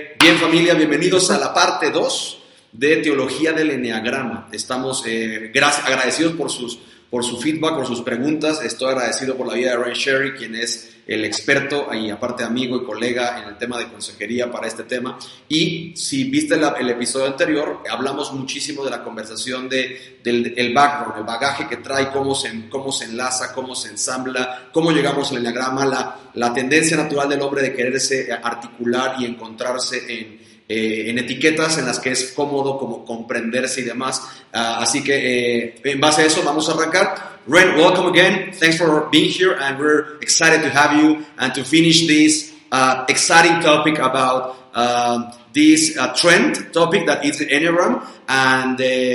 Bien, familia, bienvenidos a la parte 2 de Teología del Eneagrama. Estamos agradecidos por su feedback, por sus preguntas. Estoy agradecido por la vida de Ray Sherry, quien es el experto y aparte amigo y colega en el tema de consejería para este tema. Y si viste el episodio anterior, hablamos muchísimo de la conversación del background, el bagaje que trae, cómo se enlaza, cómo se ensambla, cómo llegamos al Eneagrama, la tendencia natural del hombre de quererse articular y encontrarse en etiquetas en las que es cómodo como comprenderse y demás. Así que en base a eso vamos a arrancar. Ren, welcome again. Thanks for being here, and we're excited to have you and to finish this exciting topic about this trend topic that is the Enneagram and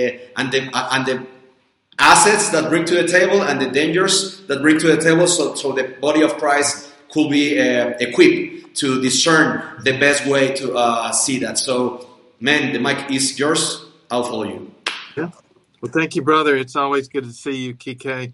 the assets that bring to the table and the dangers that bring to the table, so the body of Christ could be equipped to discern the best way to see that. So, man, the mic is yours. I'll follow you. Yeah. Well, thank you, brother. It's always good to see you, Kike.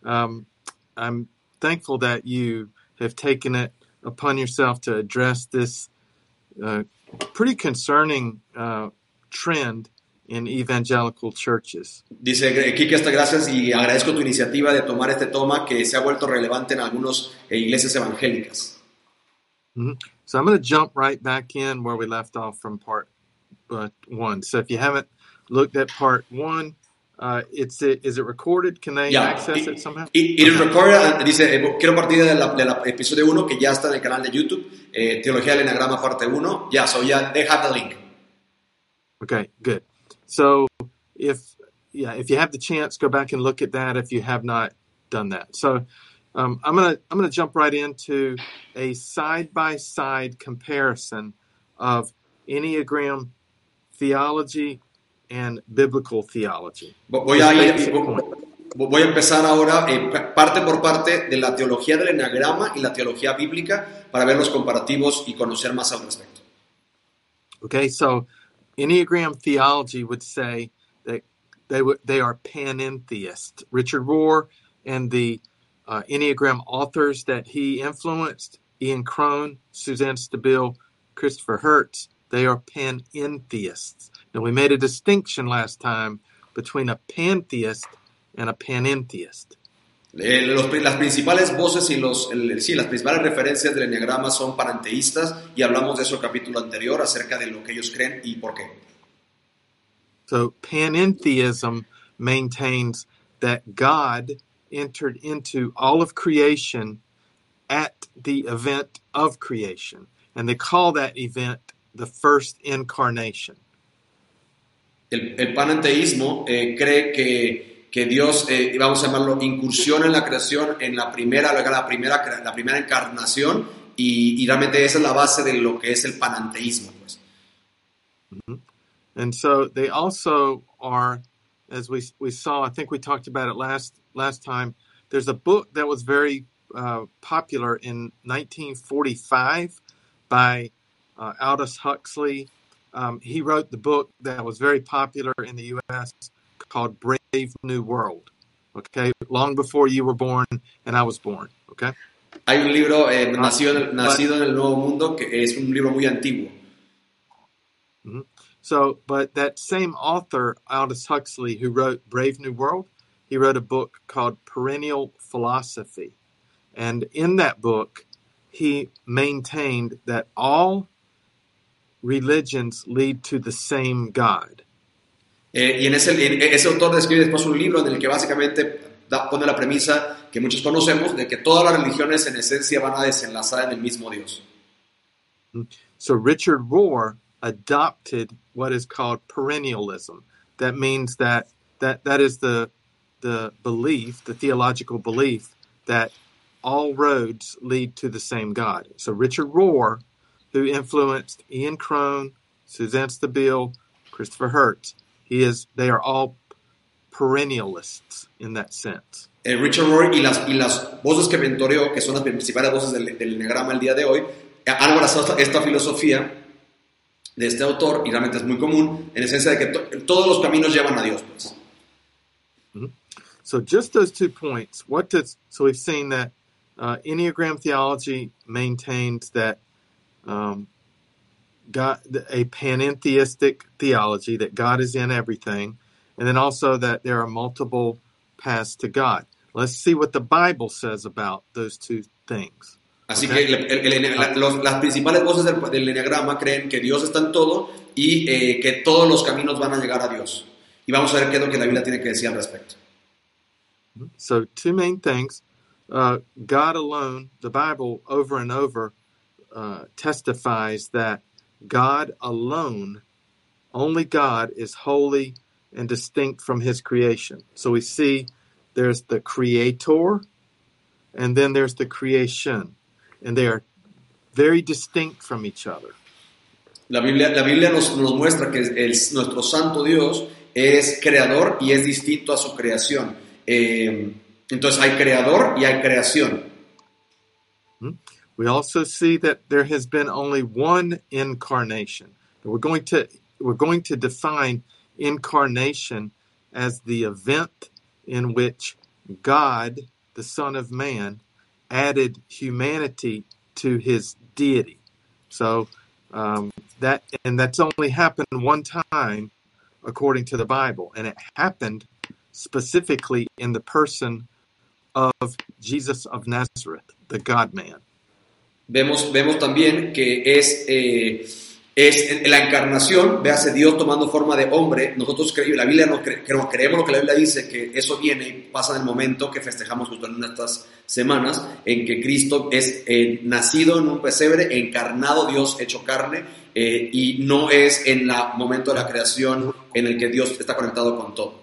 I'm thankful that you have taken it upon yourself to address this pretty concerning trend in evangelical churches. Dice Kike, hasta gracias y agradezco tu iniciativa de tomar este tema que se ha vuelto relevante en algunas iglesias evangélicas. Mm-hmm. So I'm going to jump right back in where we left off from part 1. So if you haven't looked at part 1, is it recorded? Can they access it somehow? It is recorded. Dice, quiero partir del episodio 1 que ya está en el canal de YouTube, Teología del Eneagrama parte 1. They have the link. Okay, good. So if you have the chance, go back and look at that if you have not done that. So I'm gonna jump right into a side-by-side comparison of Enneagram theology and biblical theology. Voy a empezar ahora parte por parte de la teología del Eneagrama y la teología bíblica para ver los comparativos y conocer más al respecto. Okay, so Enneagram theology would say that they are panentheists. Richard Rohr and the Enneagram authors that he influenced, Ian Crone, Suzanne Stabile, Christopher Hertz, they are panentheists. Now, we made a distinction last time between a pantheist and a panentheist. Las principales voces y las principales referencias del Eneagrama son panenteístas y hablamos de eso en el capítulo anterior acerca de lo que ellos creen y por qué. So panentheism maintains that God entered into all of creation at the event of creation, and they call that event the first incarnation. El panenteísmo cree que Dios, vamos a llamarlo, incursiona en la creación en la primera encarnación y realmente esa es la base de lo que es el panenteísmo, pues. Mm-hmm. And so they also are, as we saw, I think we talked about it last time, there's a book that was very popular in 1945 by Aldous Huxley. He wrote the book that was very popular in the U.S. called Brave New World, okay? Long before you were born and I was born, okay? Hay un libro, Nacido en el Nuevo Mundo, que es un libro muy antiguo. Mm-hmm. So, but that same author, Aldous Huxley, who wrote Brave New World, he wrote a book called Perennial Philosophy. And in that book, he maintained that all religions lead to the same God. Y ese autor describe después un libro en el que básicamente pone la premisa que muchos conocemos de que todas las religiones en esencia van a desenlazar en el mismo Dios. So Richard Rohr adopted what is called perennialism. That means that is the belief, the theological belief that all roads lead to the same God. So Richard Rohr, who influenced Ian Crone, Suzanne Stabile, Christopher Hertz, they are all perennialists in that sense. Richard Rohr y las voces que mentoreó, que son las principales voces del Eneagrama el día de hoy, han abrazado esta filosofía de este autor y realmente es muy común en esencia de que todos los caminos llevan a Dios, pues. Mm-hmm. So just those 2 points. So we've seen that Enneagram theology maintains that God, a panentheistic theology that God is in everything, and then also that there are multiple paths to God. Let's see what the Bible says about those two things. Así Okay? que las principales voces del Enneagrama creen que Dios está en todo y que todos los caminos van a llegar a Dios. Y vamos a ver qué es lo que la Biblia tiene que decir al respecto. So, two main things. God alone, the Bible over and over testifies that God alone, only God, is holy and distinct from his creation. So we see there's the creator and then there's the creation. And they are very distinct from each other. La Biblia nos muestra que nuestro santo Dios es creador y es distinto a su creación. Entonces hay creador y hay creación. We also see that there has been only one incarnation. We're going to define incarnation as the event in which God, the Son of Man, added humanity to his deity. So that's only happened one time according to the Bible, and it happened specifically in the person of Jesus of Nazareth, the God-man. Vemos también que es en la encarnación, véase Dios tomando forma de hombre. Nosotros la Biblia creemos lo que la Biblia dice, que eso viene y pasa en el momento que festejamos justo en estas semanas, en que Cristo es nacido en un pesebre, encarnado, Dios hecho carne, y no es en el momento de la creación en el que Dios está conectado con todo.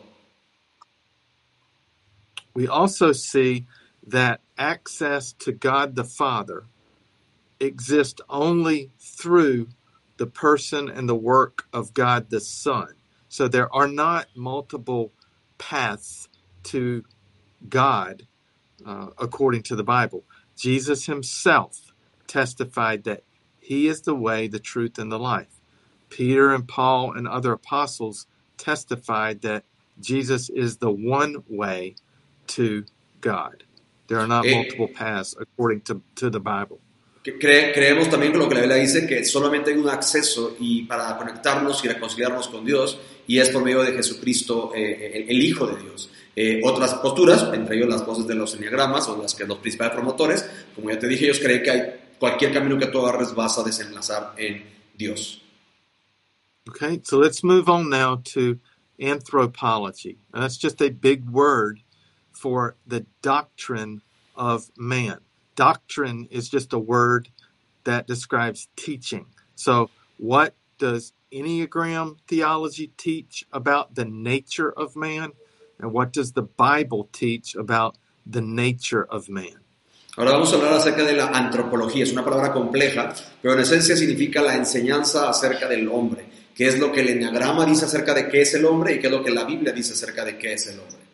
We also see that access to God the Father exist only through the person and the work of God the Son. So there are not multiple paths to God according to the Bible. Jesus himself testified that he is the way, the truth, and the life. Peter and Paul and other apostles testified that Jesus is the one way to God. There are not multiple paths according to the Bible. Creemos también con lo que la Biblia dice, que solamente hay un acceso y para conectarnos y reconciliarnos con Dios, y es por medio de Jesucristo, el Hijo de Dios. Otras posturas, entre ellos las voces de los enneagramas, o las que los principales promotores, como ya te dije, ellos creen que cualquier camino que tú agarres vas a desenlazar en Dios. Okay, so let's move on now to anthropology. And that's just a big word for the doctrine of man. Doctrine is just a word that describes teaching. So what does Enneagram theology teach about the nature of man? And what does the Bible teach about the nature of man? Ahora vamos a hablar acerca de la antropología. Es una palabra compleja, pero en esencia significa la enseñanza acerca del hombre. ¿Qué es lo que el enneagrama dice acerca de qué es el hombre y qué es lo que la Biblia dice acerca de qué es el hombre?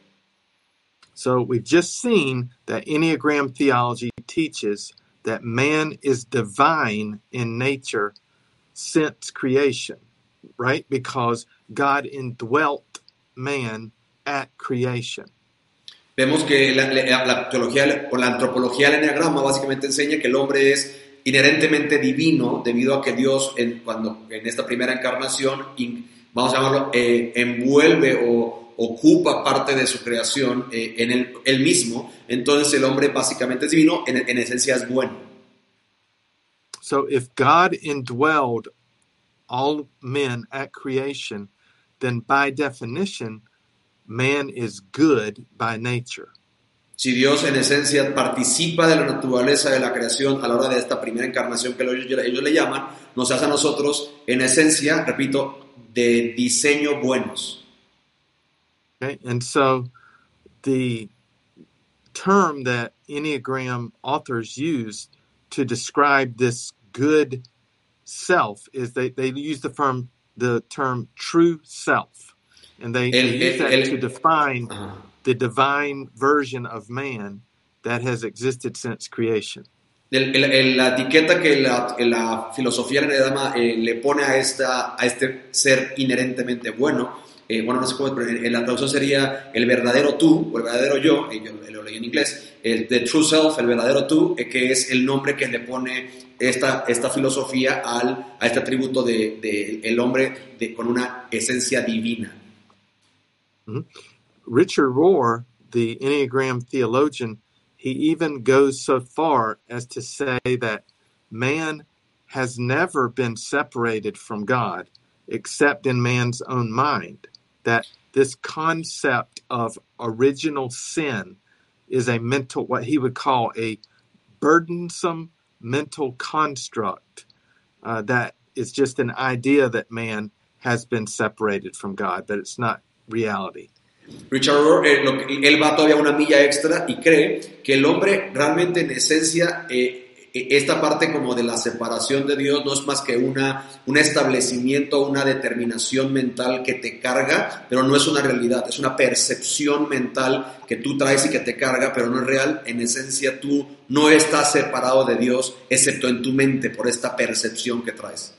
So we've just seen that Enneagram theology teaches that man is divine in nature since creation, right? Because God indwelt man at creation. Vemos que la teología o la antropología del enneagrama básicamente enseña que el hombre es inherentemente divino debido a que Dios en esta primera encarnación, vamos a llamarlo, envuelve o ocupa parte de su creación en él mismo. Entonces el hombre básicamente es divino, en esencia es bueno. So if God indwelled all men at creation, then by definition, man is good by nature. Si Dios en esencia participa de la naturaleza de la creación a la hora de esta primera encarnación que ellos le llaman, nos hace a nosotros en esencia, repito, de diseño buenos. Okay, and so the term that Enneagram authors use to describe this good self is they use the term true self, and they use that to define the divine version of man that has existed since creation. La etiqueta que la filosofía enneagrama le pone a este ser inherentemente bueno bueno, no sé cómo, pero en la traducción sería el verdadero tú, o el verdadero yo lo leí en inglés, el the true self, el verdadero tú, que es el nombre que le pone esta filosofía a este atributo de el hombre con una esencia divina. Mm-hmm. Richard Rohr, the Enneagram theologian, he even goes so far as to say that man has never been separated from God except in man's own mind, that this concept of original sin is a mental, what he would call a burdensome mental construct, that is just an idea that man has been separated from God, but it's not reality. Richard Rohr, él va todavía una milla extra y cree que el hombre realmente en esencia, esta parte como de la separación de Dios no es más que un establecimiento, una determinación mental que te carga, pero no es una realidad, es una percepción mental que tú traes y que te carga, pero no es real. En esencia tú no estás separado de Dios, excepto en tu mente, por esta percepción que traes.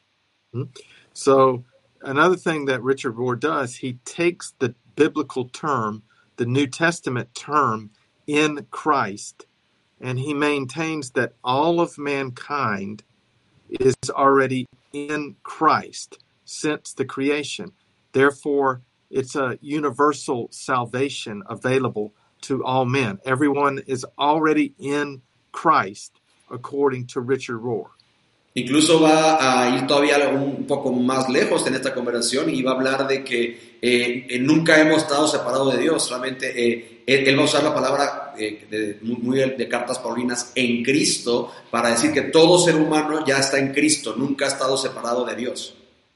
So, another thing that Richard Rohr does, he takes the biblical term, the New Testament term, in Christ, and he maintains that all of mankind is already in Christ since the creation. Therefore, it's a universal salvation available to all men. Everyone is already in Christ, according to Richard Rohr. Incluso va a ir todavía un poco más lejos en esta conversación y va a hablar de que nunca hemos estado separados de Dios. Realmente él va a usar la palabra muy de cartas paulinas, en Cristo, para decir que todo ser humano ya está en Cristo, nunca ha estado separado de Dios.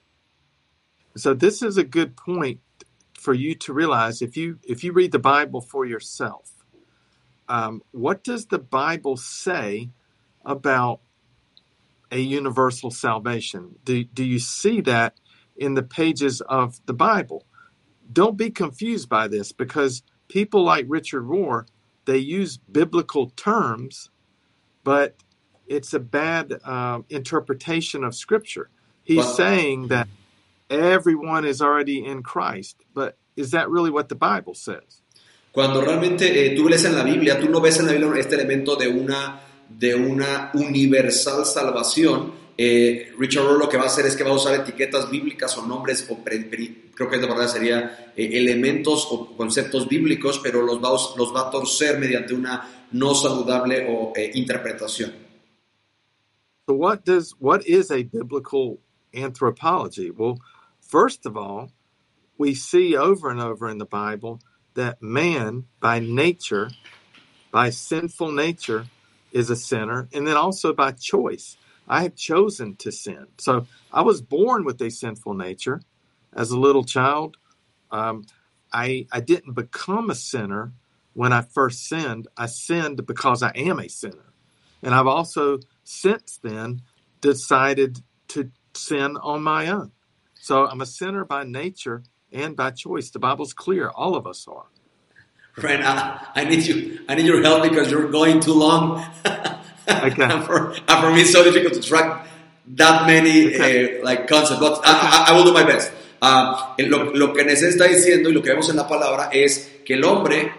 So this is a good point for you to realize if you read the Bible for yourself. What does the Bible say about a universal salvation? Do you see that in the pages of the Bible? Don't be confused by this, because people like Richard Rohr, they use biblical terms, but it's a bad interpretation of Scripture. He's saying that everyone is already in Christ, but is that really what the Bible says? Cuando realmente tú lees en la Biblia, tú no ves en la Biblia este elemento de una universal salvación. Richard Rohr lo que va a hacer es que va a usar etiquetas bíblicas o nombres, creo que la verdad sería elementos o conceptos bíblicos, pero los va a torcer mediante una no saludable interpretación. So what is a biblical anthropology? Well, first of all, we see over and over in the Bible that man, by nature, by sinful nature, is a sinner, and then also by choice. I have chosen to sin. So I was born with a sinful nature as a little child. I didn't become a sinner when I first sinned. I sinned because I am a sinner. And I've also since then decided to sin on my own. So I'm a sinner by nature and by choice. The Bible's clear. All of us are. Friend, I need your help because you're going too long. Okay. and for me, it's so difficult to track that many concepts. But I will do my best. Lo que Nesé está diciendo y lo que vemos en la palabra es que el hombre,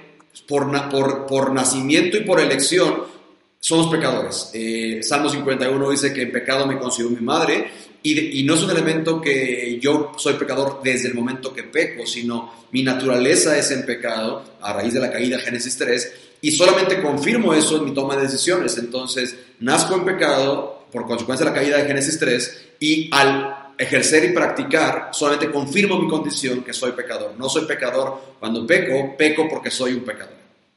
por nacimiento y por elección, somos pecadores. Salmo 51 dice que en pecado me concibió mi madre. Y no es un elemento que yo soy pecador desde el momento que peco, sino mi naturaleza es en pecado a raíz de la caída, Génesis 3, y solamente confirmo eso en mi toma de decisiones. Entonces, nazco en pecado por consecuencia de la caída de Génesis 3, y al ejercer y practicar, solamente confirmo mi condición que soy pecador. No soy pecador cuando peco porque soy un pecador.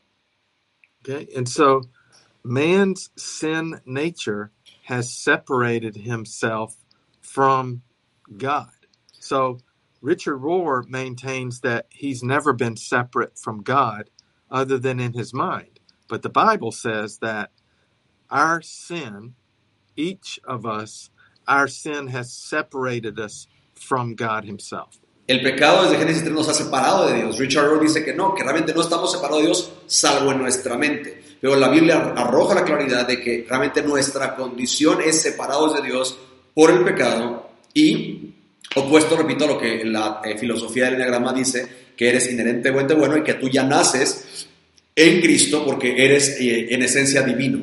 Okay, and so man's sin nature has separated himself from God. So Richard Rohr maintains that he's never been separate from God other than in his mind. But the Bible says that our sin, each of us, our sin has separated us from God himself. El pecado desde Génesis 3 nos ha separado de Dios. Richard Rohr dice que realmente no estamos separados de Dios salvo en nuestra mente. Pero la Biblia arroja la claridad de que realmente nuestra condición es separados de Dios por el pecado, y Opuesto, repito, a lo que la filosofía del Enneagrama dice, que eres inherentemente bueno y que tú ya naces en Cristo porque eres en esencia divino.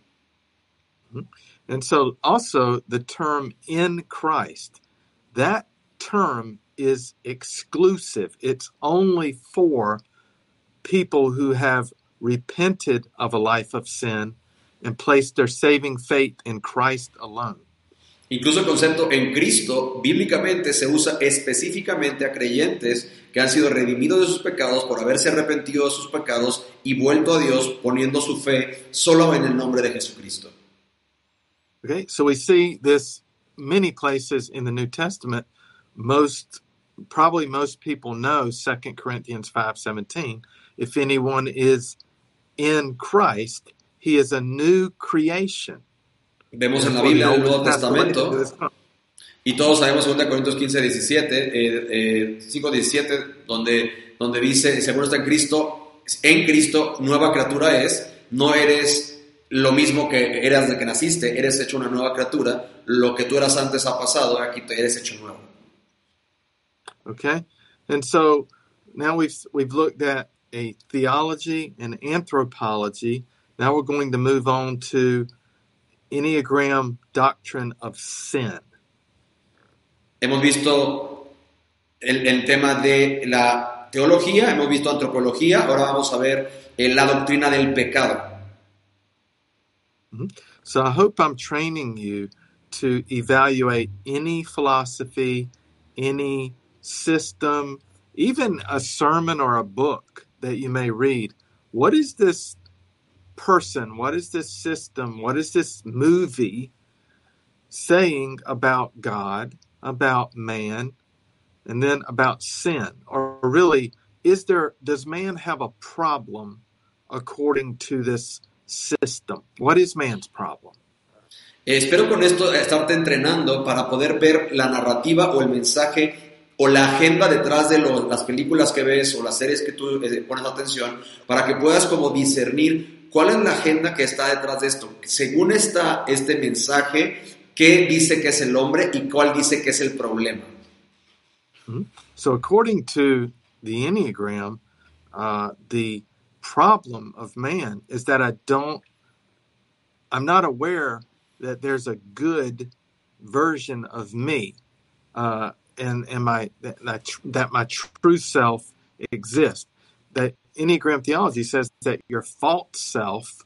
And so also the term in Christ, that term is exclusive. It's only for people who have repented of a life of sin and placed their saving faith in Christ alone. Incluso el concepto en Cristo bíblicamente se usa específicamente a creyentes que han sido redimidos de sus pecados por haberse arrepentido de sus pecados y vuelto a Dios poniendo su fe solo en el nombre de Jesucristo. Okay, so we see this many places in the New Testament. Probably most people know 2 Corinthians 5:17. If anyone is in Christ, he is a new creation. Vemos en la Biblia del Nuevo Testamento, y todos sabemos 2 Corintios 5:17, donde dice, según está en Cristo, nueva criatura es, no eres lo mismo que eras de que naciste, eres hecho una nueva criatura, lo que tú eras antes ha pasado, aquí eres hecho nuevo. Okay, and so now we've looked at a theology and anthropology. Now we're going to move on to Enneagram doctrine of sin. Hemos visto el tema de la teología, hemos visto antropología, ahora vamos a ver la doctrina del pecado. So I hope I'm training you to evaluate any philosophy, any system, even a sermon or a book that you may read. What is this person? What is this system? What is this movie saying about God, about man, and then about sin? Or really, does man have a problem according to this system? What is man's problem? Espero con esto estarte entrenando para poder ver la narrativa o el mensaje o la agenda detrás de las películas que ves o las series que tú pones atención, para que puedas como discernir cuál es la agenda que está detrás de esto. Según está este mensaje, ¿qué dice que es el hombre y cuál dice que es el problema? So according to the Enneagram, the problem of man is that I'm not aware that there's a good version of me, and that my true self exists. That Enneagram theology says that your false self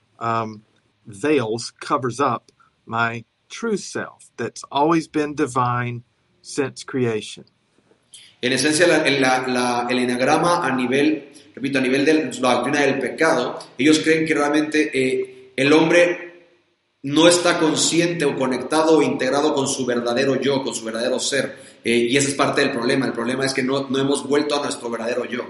covers up my true self that's always been divine since creation. En esencia, el enneagrama a nivel de la doctrina del pecado, ellos creen que realmente el hombre no está consciente o conectado o integrado con su verdadero yo, con su verdadero ser. Y esa es parte del problema. El problema es que no hemos vuelto a nuestro verdadero yo.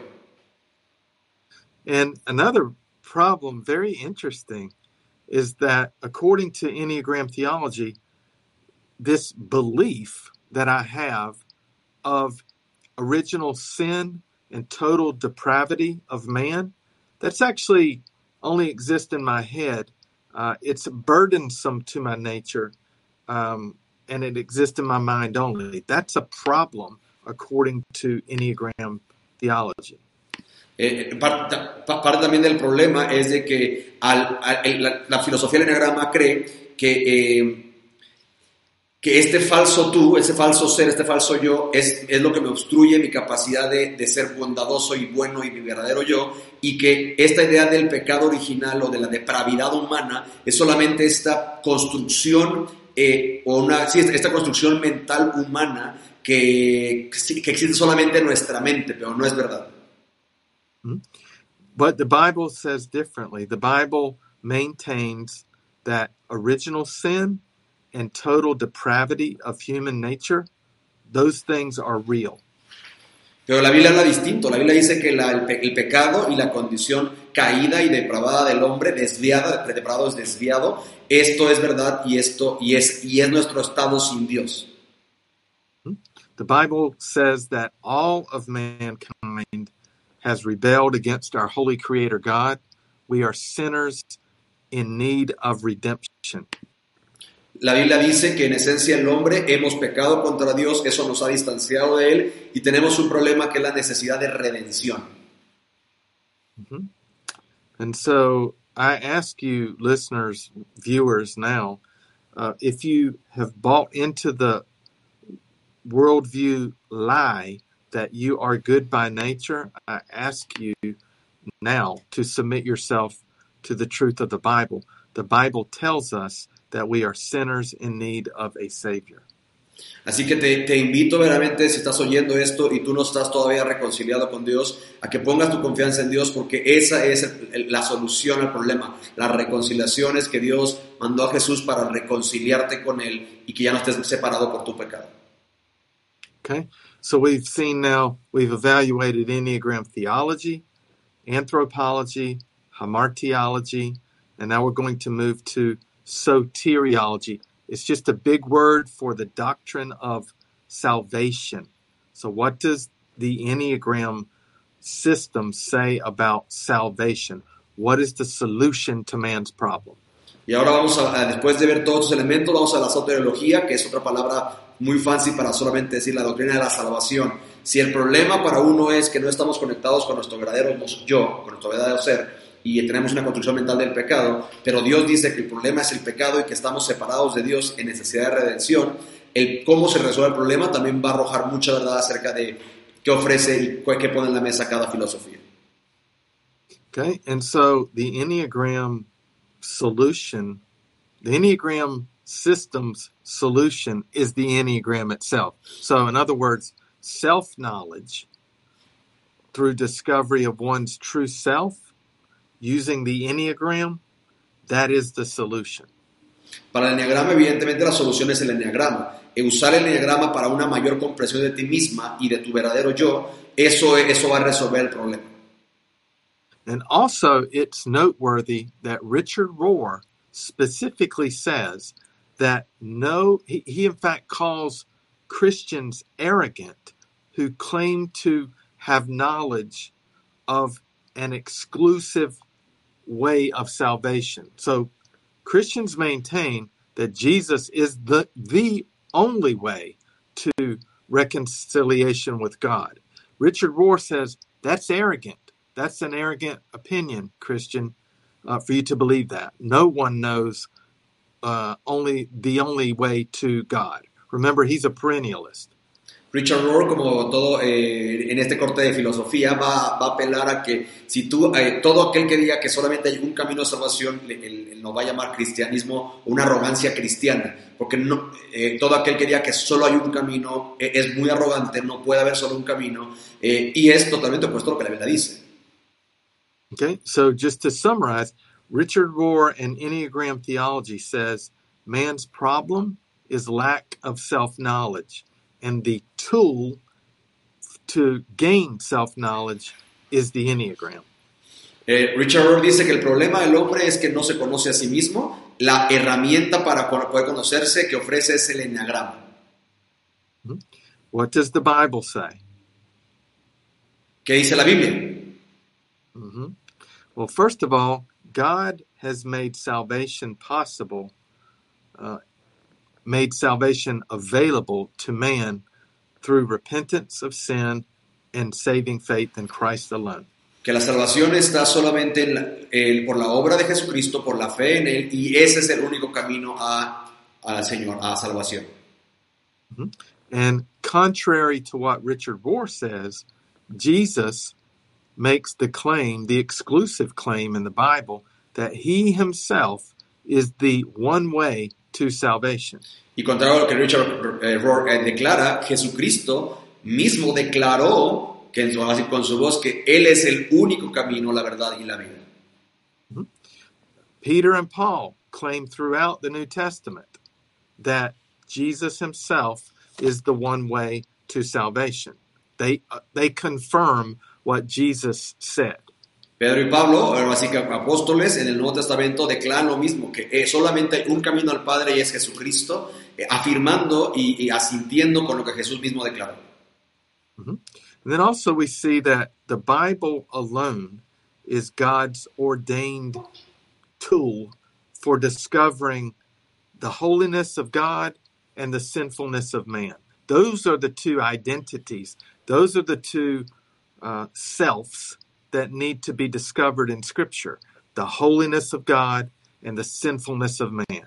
And another problem, very interesting, is that according to Enneagram theology, this belief that I have of original sin and total depravity of man, that's actually only exists in my head. It's burdensome to my nature, and it exists in my mind only. That's a problem according to Enneagram theology. Parte también del problema es de que la filosofía del enneagrama cree que este falso tú, ese falso ser, este falso yo es lo que me obstruye mi capacidad de ser bondadoso y bueno y mi verdadero yo, y que esta idea del pecado original o de la depravidad humana es solamente esta construcción esta construcción mental humana que existe solamente en nuestra mente, pero no es verdad. But the Bible says differently. The Bible maintains that original sin and total depravity of human nature, those things are real. Pero la Biblia habla distinto. La Biblia dice que el pecado y la condición caída y depravada del hombre, depravado es desviado, esto es verdad y es nuestro estado sin Dios. The Bible says that all of mankind has rebelled against our holy creator God. We are sinners in need of redemption. La Biblia dice que en esencia el hombre hemos pecado contra Dios, eso nos ha distanciado de Él y tenemos un problema que es la necesidad de redención. Mhm. And so I ask you, listeners, viewers now, if you have bought into the worldview lie that you are good by nature, I ask you now to submit yourself to the truth of the Bible. The Bible tells us that we are sinners in need of a Savior. Así que te invito verdaderamente, si estás oyendo esto y tú no estás todavía reconciliado con Dios, a que pongas tu confianza en Dios, porque esa es la solución al problema. La reconciliación es que Dios mandó a Jesús para reconciliarte con Él y que ya no estés separado por tu pecado. Okay, so we've evaluated Enneagram theology, anthropology, hamartiology, and now we're going to move to soteriology. It's just a big word for the doctrine of salvation. So what does the Enneagram system say about salvation? What is the solution to man's problem? Y ahora después de ver todos estos elementos, vamos a la soteriología, que es otra palabra muy fancy para solamente decir la doctrina de la salvación. Si el problema para uno es que no estamos conectados con nuestro verdadero yo, con nuestro verdadero ser, y tenemos una construcción mental del pecado, pero Dios dice que el problema es el pecado y que estamos separados de Dios en necesidad de redención, el cómo se resuelve el problema también va a arrojar mucha verdad acerca de qué ofrece y qué pone en la mesa cada filosofía. Okay, and so the Enneagram solution, the Enneagram system's solution is the Enneagram itself. So in other words, self-knowledge through discovery of one's true self, using the Enneagram, that is the solution. Para el enneagrama, evidentemente, la solución es el enneagrama. Usar el enneagrama para una mayor comprensión de ti misma y de tu verdadero yo, eso va a resolver el problema. And also, it's noteworthy that Richard Rohr specifically says that he in fact calls Christians arrogant who claim to have knowledge of an exclusive way of salvation. So Christians maintain that Jesus is the only way to reconciliation with God. Richard Rohr says that's arrogant. That's an arrogant opinion, Christian, for you to believe that. No one knows the only way to God. Remember, he's a perennialist. Richard Rohr, como todo en este corte de filosofía, va a apelar a que si todo aquel que diga que solamente hay un camino de salvación, él no va a llamar cristianismo una arrogancia cristiana, porque todo aquel que diga que solo hay un camino es muy arrogante, no puede haber solo un camino, y es totalmente opuesto a lo que la Biblia dice. Okay, so just to summarize, Richard Rohr and Enneagram theology says man's problem is lack of self-knowledge. And the tool to gain self-knowledge is the Enneagram. Richard Rohr dice que el problema del hombre es que no se conoce a sí mismo. La herramienta para poder conocerse que ofrece es el enneagrama. What does the Bible say? ¿Qué dice la Biblia? Mm-hmm. Well, first of all, God has made salvation possible, made salvation available to man through repentance of sin and saving faith in Christ alone. Que la salvación está solamente por la obra de Jesucristo, por la fe en Él, y ese es el único camino al Señor, a salvación. Mm-hmm. And contrary to what Richard Rohr says, Jesus makes the exclusive claim in the Bible that he himself is the one way to salvation. Y contrario a lo que Richard Rohr declara, Jesucristo mismo declaró con su voz que Él es el único camino, la verdad y la vida. Mm-hmm. Peter and Paul claim throughout the New Testament that Jesus himself is the one way to salvation. They confirm what Jesus said. Pedro y Pablo, así que apóstoles en el Nuevo Testamento declaran lo mismo, que solamente hay un camino al Padre y es Jesucristo, afirmando y asintiendo con lo que Jesús mismo declaró. Mm-hmm. And then also we see that the Bible alone is God's ordained tool for discovering the holiness of God and the sinfulness of man. Those are the two identities. Those are the two selves that need to be discovered in Scripture. The holiness of God and the sinfulness of man.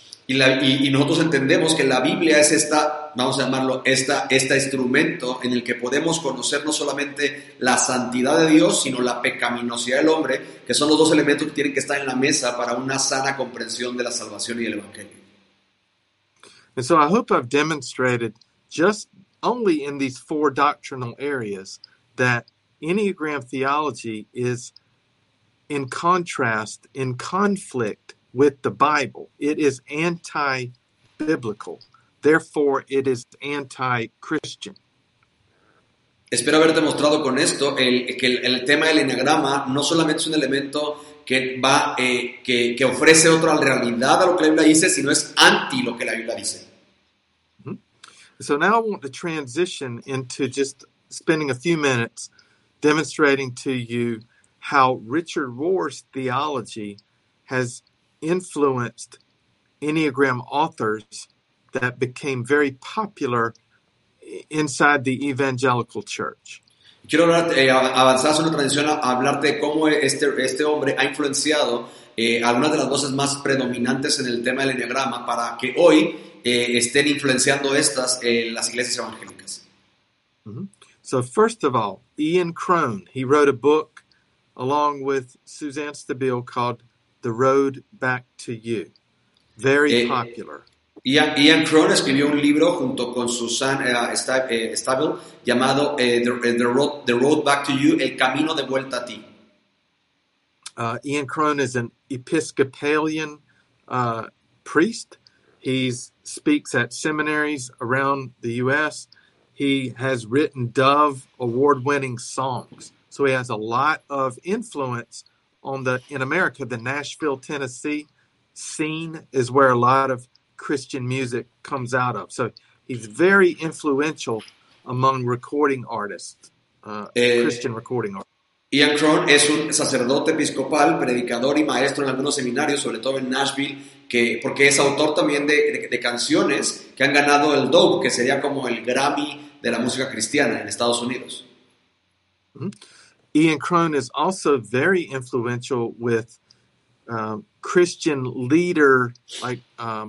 Y nosotros entendemos que la Biblia es esta, vamos a llamarlo, este instrumento en el que podemos conocer no solamente la santidad de Dios, sino la pecaminosidad del hombre, que son los dos elementos que tienen que estar en la mesa para una sana comprensión de la salvación y del Evangelio. And so I hope I've demonstrated just only in these four doctrinal areas that Enneagram theology is in contrast, in conflict with the Bible. It is anti-biblical. Therefore, it is anti-Christian. Espero haber demostrado con esto que el tema del enneagrama no solamente es un elemento que ofrece otra realidad a lo que la Biblia dice, sino es anti lo que la Biblia dice. So now I want to transition into just spending a few minutes demonstrating to you how Richard Rohr's theology has influenced Enneagram authors that became very popular inside the evangelical church. Quiero avanzar hacia una transición a hablarte de cómo este hombre ha influenciado algunas de las voces más predominantes en el tema del enneagrama para que hoy estén influenciando estas las iglesias evangélicas. Mm-hmm. So first of all, Ian Crone, he wrote a book along with Suzanne Stabile called The Road Back to You. Very popular. Ian Crone escribió un libro junto con Suzanne Stabile llamado The Road Back to You, El Camino de Vuelta a Ti. Ian Crone is an Episcopalian priest. He speaks at seminaries around the U.S. He has written Dove award-winning songs. So he has a lot of influence in America, the Nashville, Tennessee scene is where a lot of Christian music comes out of. So he's very influential among recording artists, Christian recording artists. Ian Crone es un sacerdote episcopal, predicador y maestro en algunos seminarios, sobre todo en Nashville, porque es autor también de canciones que han ganado el Dove, que sería como el Grammy de la música cristiana en Estados Unidos. Mm-hmm. Ian Crone is also very influential with Christian leader, like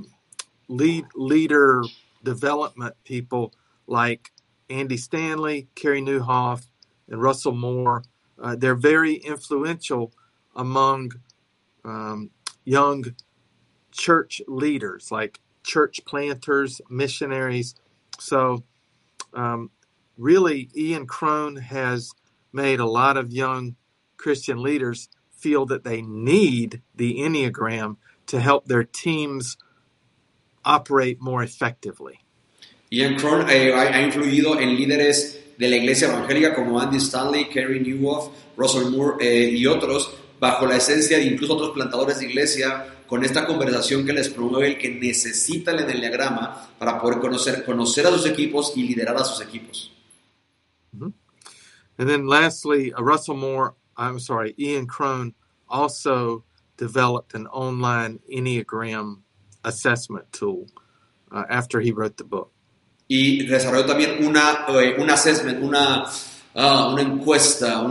leader development people like Andy Stanley, Carey Nieuwhof, and Russell Moore. They're very influential among young church leaders, like church planters, missionaries. So really, Ian Crone has made a lot of young Christian leaders feel that they need the Enneagram to help their teams operate more effectively. Ian Crone ha influido en líderes de la iglesia evangélica como Andy Stanley, Carey Nieuwhof, Russell Moore y otros, bajo la esencia de incluso otros plantadores de iglesia, con esta conversación que les promueve el que necesita el enneagrama para poder conocer a sus equipos y liderar a sus equipos. Mm-hmm. And then lastly, Ian Crone also developed an online Enneagram assessment tool after he wrote the book. Y desarrolló también un assessment, una encuesta,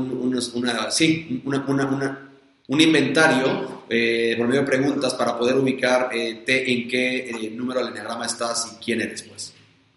un inventario por medio de preguntas para poder ubicar en qué número del enneagrama estás y quién eres, pues.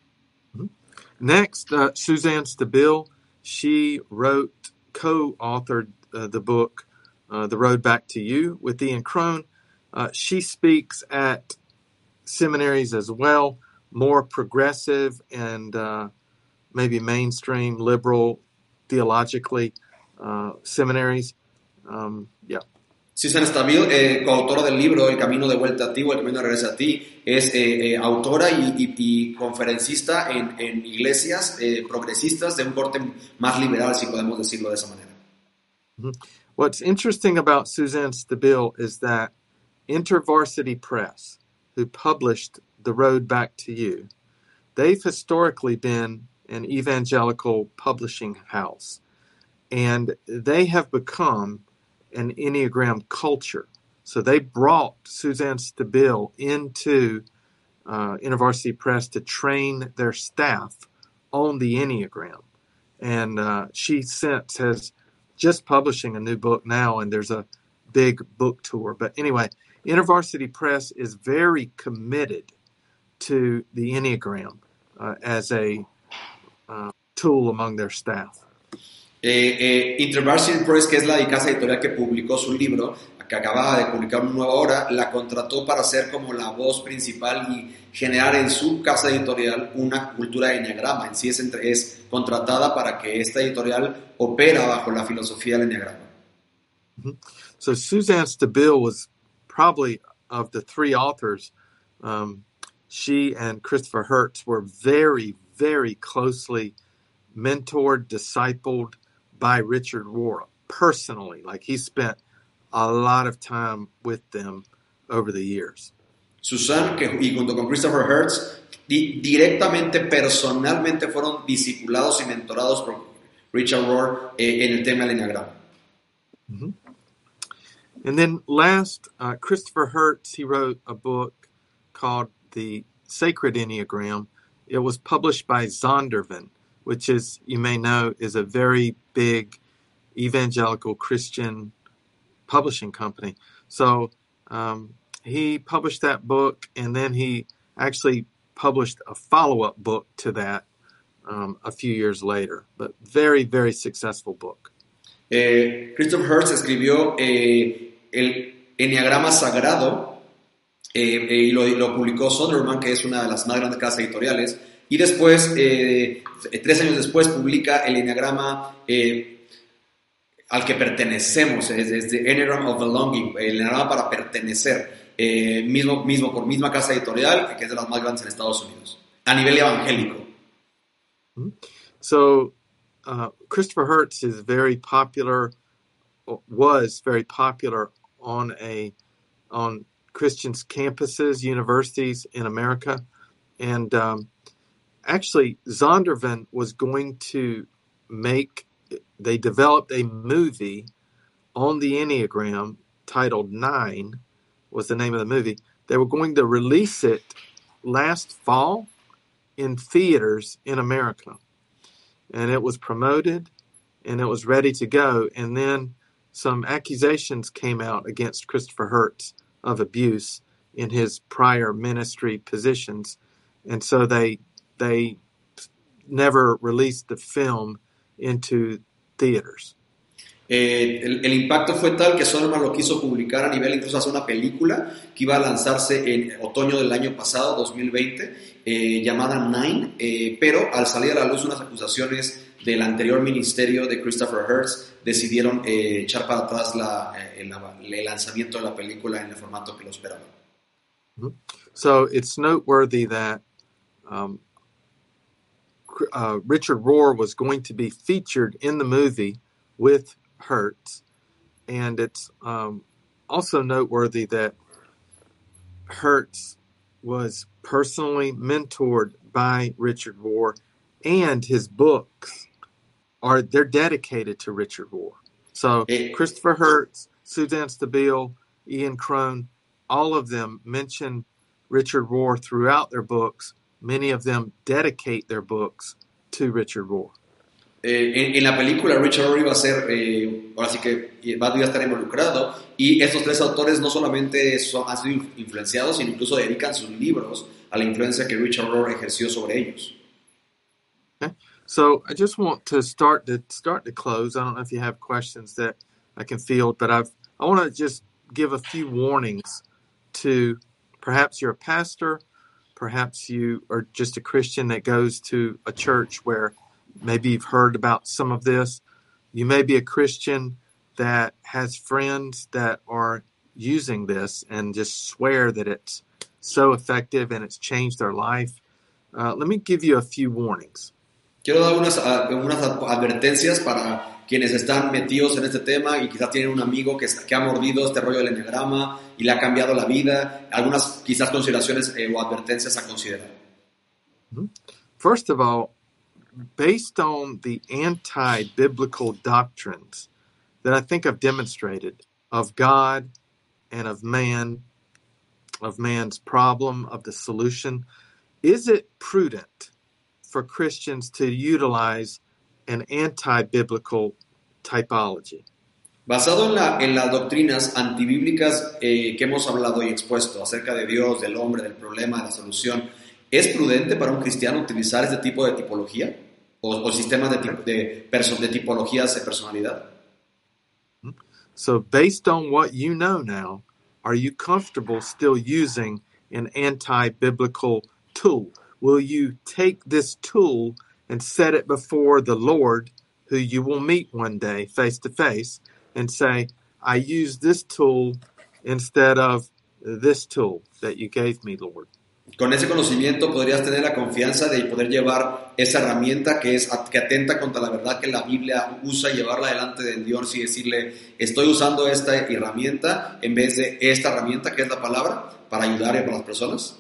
Next, Suzanne Stabile, she co-authored the book The Road Back to You with Ian Crone. She speaks at seminaries as well, more progressive and maybe mainstream liberal theologically seminaries. Suzanne Stabile, coautora del libro El Camino de Vuelta a Ti o El Camino de Regreso a Ti, es autora y conferencista en iglesias progresistas de un corte más liberal, si podemos decirlo de esa manera. Mm-hmm. What's interesting about Suzanne Stabile is that InterVarsity Press, who published The Road Back to You, they've historically been an evangelical publishing house, and they have become an Enneagram culture. So they brought Suzanne Stabile into InterVarsity Press to train their staff on the Enneagram. And she since has just publishing a new book now, and there's a big book tour. But anyway, InterVarsity Press is very committed to the Enneagram as a tool among their staff. InterVarsity Press, que es la casa editorial que publicó su libro, que acababa de publicar una nueva obra, la contrató para ser como la voz principal y generar en su casa editorial una cultura de enneagrama. En sí es contratada para que esta editorial opera bajo la filosofía del enneagrama. Mm-hmm. So Suzanne Stabile was probably, of the three authors, she and Christopher Hertz were very, very closely mentored, discipled by Richard Rohr personally. Like, he spent a lot of time with them over the years. Suzanne, y junto con Christopher Hertz, directamente, personalmente fueron discipulados y mentorados por Richard Rohr en el tema del enneagrama. Mm-hmm. And then last, Christopher Hertz, he wrote a book called The Sacred Enneagram. It was published by Zondervan, which is, you may know, is a very big evangelical Christian publishing company. So he published that book, and then he actually published a follow-up book to that a few years later. But very, very successful book. Christopher Hertz escribió el Enneagrama Sagrado y lo publicó Zondervan, que es una de las más grandes casas editoriales, y después, 3 años después, publica el Enneagrama al que pertenecemos, es The Enneagram of Belonging, el Enneagrama para pertenecer, misma casa editorial, que es de las más grandes en Estados Unidos, a nivel evangélico. So, Christopher Hertz is very popular, was very popular on Christian campuses, universities in America. And actually, Zondervan was going to they developed a movie on the Enneagram titled 9, was the name of the movie. They were going to release it last fall in theaters in America. And it was promoted, and it was ready to go. And then some accusations came out against Christopher Hertz of abuse in his prior ministry positions. And so they never released the film into theaters. El impacto fue tal que Zondervan lo quiso publicar a nivel, incluso hacer una película que iba a lanzarse en otoño del año pasado, 2020, llamada Nine, pero al salir a la luz unas acusaciones del anterior ministerio de Christopher Hertz, decidieron echar para atrás el lanzamiento de la película en el formato que lo esperaban. So it's noteworthy that Richard Rohr was going to be featured in the movie with Hertz, and it's also noteworthy that Hertz was personally mentored by Richard Rohr, and his books they're dedicated to Richard Rohr. So Christopher Hertz, Suzanne Stabile, Ian Crone, all of them mention Richard Rohr throughout their books. Many of them dedicate their books to Richard Rohr. En la película Richard Rohr iba a ser, ahora sí que iba a estar involucrado, y estos 3 autores no solamente han sido influenciados, sino incluso dedican sus libros a la influencia que Richard Rohr ejerció sobre ellos. Okay. So I just want to start to close. I don't know if you have questions that I can field, but I want to just give a few warnings to perhaps you're a pastor, perhaps you are just a Christian that goes to a church where maybe you've heard about some of this. You may be a Christian that has friends that are using this and just swear that it's so effective and it's changed their life. Let me give you a few warnings. Quiero dar unas advertencias para quienes están metidos en este tema y quizás tienen un amigo que ha mordido este rollo del enneagrama y le ha cambiado la vida. Algunas quizás consideraciones o advertencias a considerar. First of all, based on the anti-biblical doctrines that I think I've demonstrated of God and of man's problem, of the solution, is it prudent for Christians to utilize an anti-biblical typology? Basado en las doctrinas antibíblicas que hemos hablado y expuesto acerca de Dios, del hombre, del problema, de la solución, ¿es prudente para un cristiano utilizar este tipo de tipología o sistemas de tipologías de personalidad? So based on what you know now, are you comfortable still using an anti-biblical tool? Will you take this tool and set it before the Lord, who you will meet one day face to face, and say, I use this tool instead of this tool that you gave me, Lord? Con ese conocimiento podrías tener la confianza de poder llevar esa herramienta que atenta contra la verdad que la Biblia usa, llevarla delante de Dios y decirle, estoy usando esta herramienta en vez de esta herramienta que es la palabra para ayudar a las personas.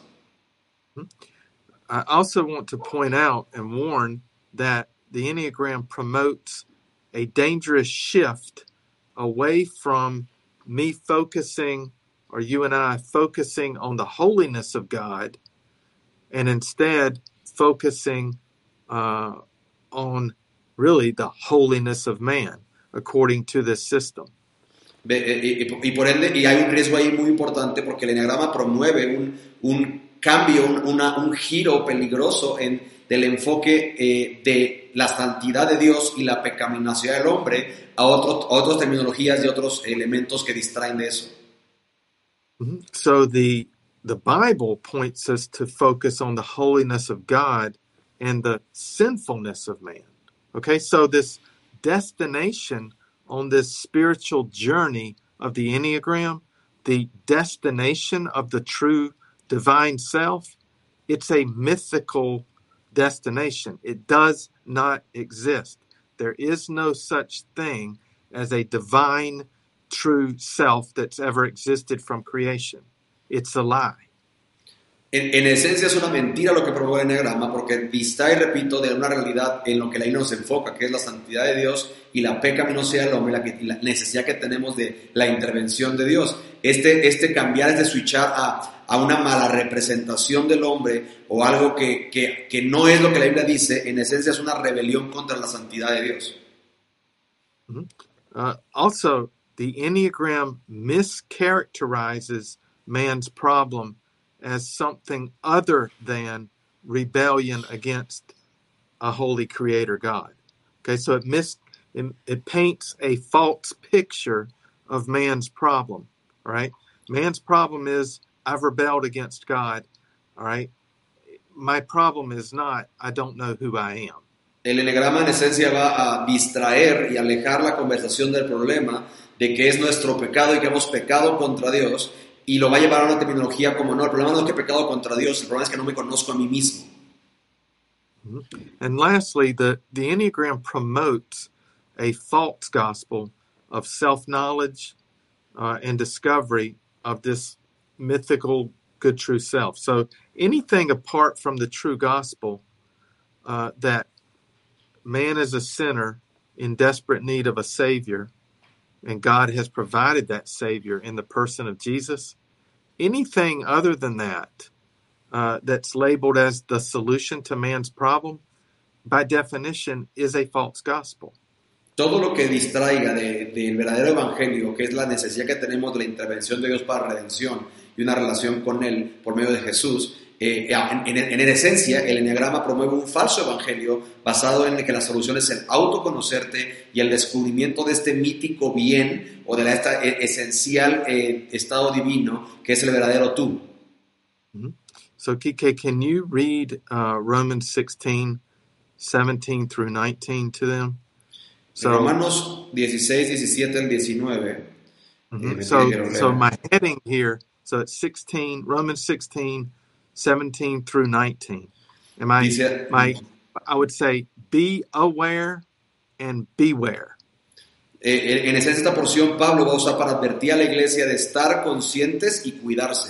I also want to point out and warn that the Enneagram promotes a dangerous shift away from me focusing, or you and I focusing on the holiness of God, and instead focusing on really the holiness of man, according to this system. Y por ende, y hay un riesgo ahí muy importante porque el Enneagrama promueve un cambio, un giro peligroso del enfoque de la santidad de Dios y la pecaminosidad del hombre a otras terminologías y otros elementos que distraen de eso. So the Bible points us to focus on the holiness of God and the sinfulness of man. Okay, so this destination on this spiritual journey of the Enneagram, the destination of the true divine self, it's a mythical destination. It does not exist. There is no such thing as a divine true self that's ever existed from creation. It's a lie. En esencia es una mentira lo que promueve el Enneagrama porque distrae, repito, de una realidad en lo que la Biblia nos enfoca, que es la santidad de Dios y la pecaminosidad del hombre y la necesidad que tenemos de la intervención de Dios. Este cambiar, switchar a una mala representación del hombre o algo que no es lo que la Biblia dice, en esencia es una rebelión contra la santidad de Dios. Also, the Enneagram mischaracterizes man's problem as something other than rebellion against a holy creator God. Okay, so it paints a false picture of man's problem, all right? Man's problem is, I've rebelled against God, all right? My problem is not, I don't know who I am. El Enneagrama en esencia va a distraer y alejar la conversación del problema de que es nuestro pecado y que hemos pecado contra Dios, y lo va a llevar a una terminología como, no, el problema no es que he pecado contra Dios, el problema es que no me conozco a mí mismo. And lastly, the Enneagram promotes a false gospel of self-knowledge and discovery of this mythical good true self. So anything apart from the true gospel, that man is a sinner in desperate need of a savior, and God has provided that Savior in the person of Jesus. Anything other than that, that's labeled as the solution to man's problem, by definition, is a false gospel. Todo lo que distraiga del verdadero evangelio, que es la necesidad que tenemos de la intervención de Dios para redención y una relación con Él por medio de Jesús, en esencia, el Enneagrama promueve un falso evangelio basado en que la solución es el autoconocerte y el descubrimiento de este mítico bien o de este esencial estado divino que es el verdadero tú. So, Kike, can you read Romans 16, 17 through 19 to them? So, Romanos 16, 17 al 19. So my heading here, so it's 16, Romans 16, 17 through 19. I would say, be aware and beware. En esencia, esta porción Pablo va a usar para advertir a la iglesia de estar conscientes y cuidarse.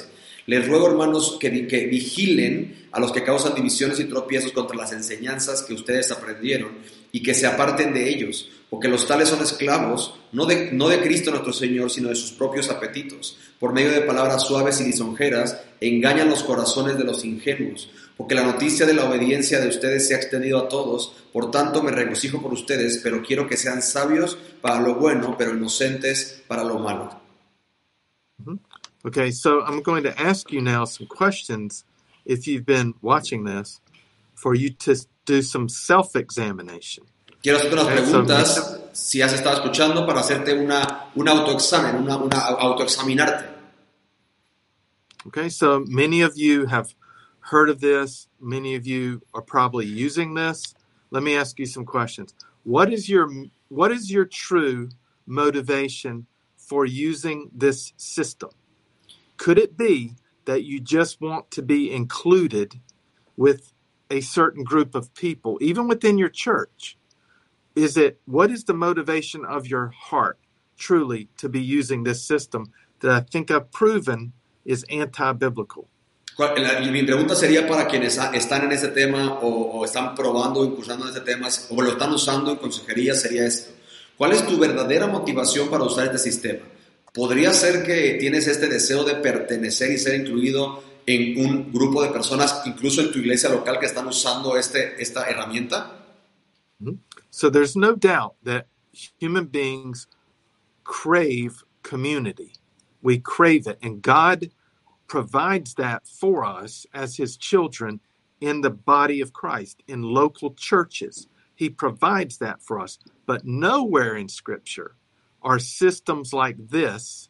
Les ruego, hermanos, que vigilen a los que causan divisiones y tropiezos contra las enseñanzas que ustedes aprendieron y que se aparten de ellos, porque los tales son esclavos, no de Cristo nuestro Señor, sino de sus propios apetitos. Por medio de palabras suaves y lisonjeras, engañan los corazones de los ingenuos, porque la noticia de la obediencia de ustedes se ha extendido a todos. Por tanto, me regocijo por ustedes, pero quiero que sean sabios para lo bueno, pero inocentes para lo malo. Okay, so I'm going to ask you now some questions, if you've been watching this, for you to do some self-examination. Quiero hacerte unas preguntas, si has estado escuchando, para hacerte un autoexamen, autoexaminarte. Okay, so many of you have heard of this. Many of you are probably using this. Let me ask you some questions. What is your true motivation for using this system? Could it be that you just want to be included with a certain group of people, even within your church? What is the motivation of your heart, truly, to be using this system that I think I've proven is anti-biblical? Mi pregunta sería para quienes están en ese tema o están probando o incursando en ese tema o lo están usando en consejería, sería esto. ¿Cuál es tu verdadera motivación para usar este sistema? ¿Podría ser que tienes este deseo de pertenecer y ser incluido en un grupo de personas, incluso en tu iglesia local, que están usando esta herramienta? So there's no doubt that human beings crave community. We crave it, and God provides that for us as his children in the body of Christ, in local churches. He provides that for us. But nowhere in Scripture are systems like this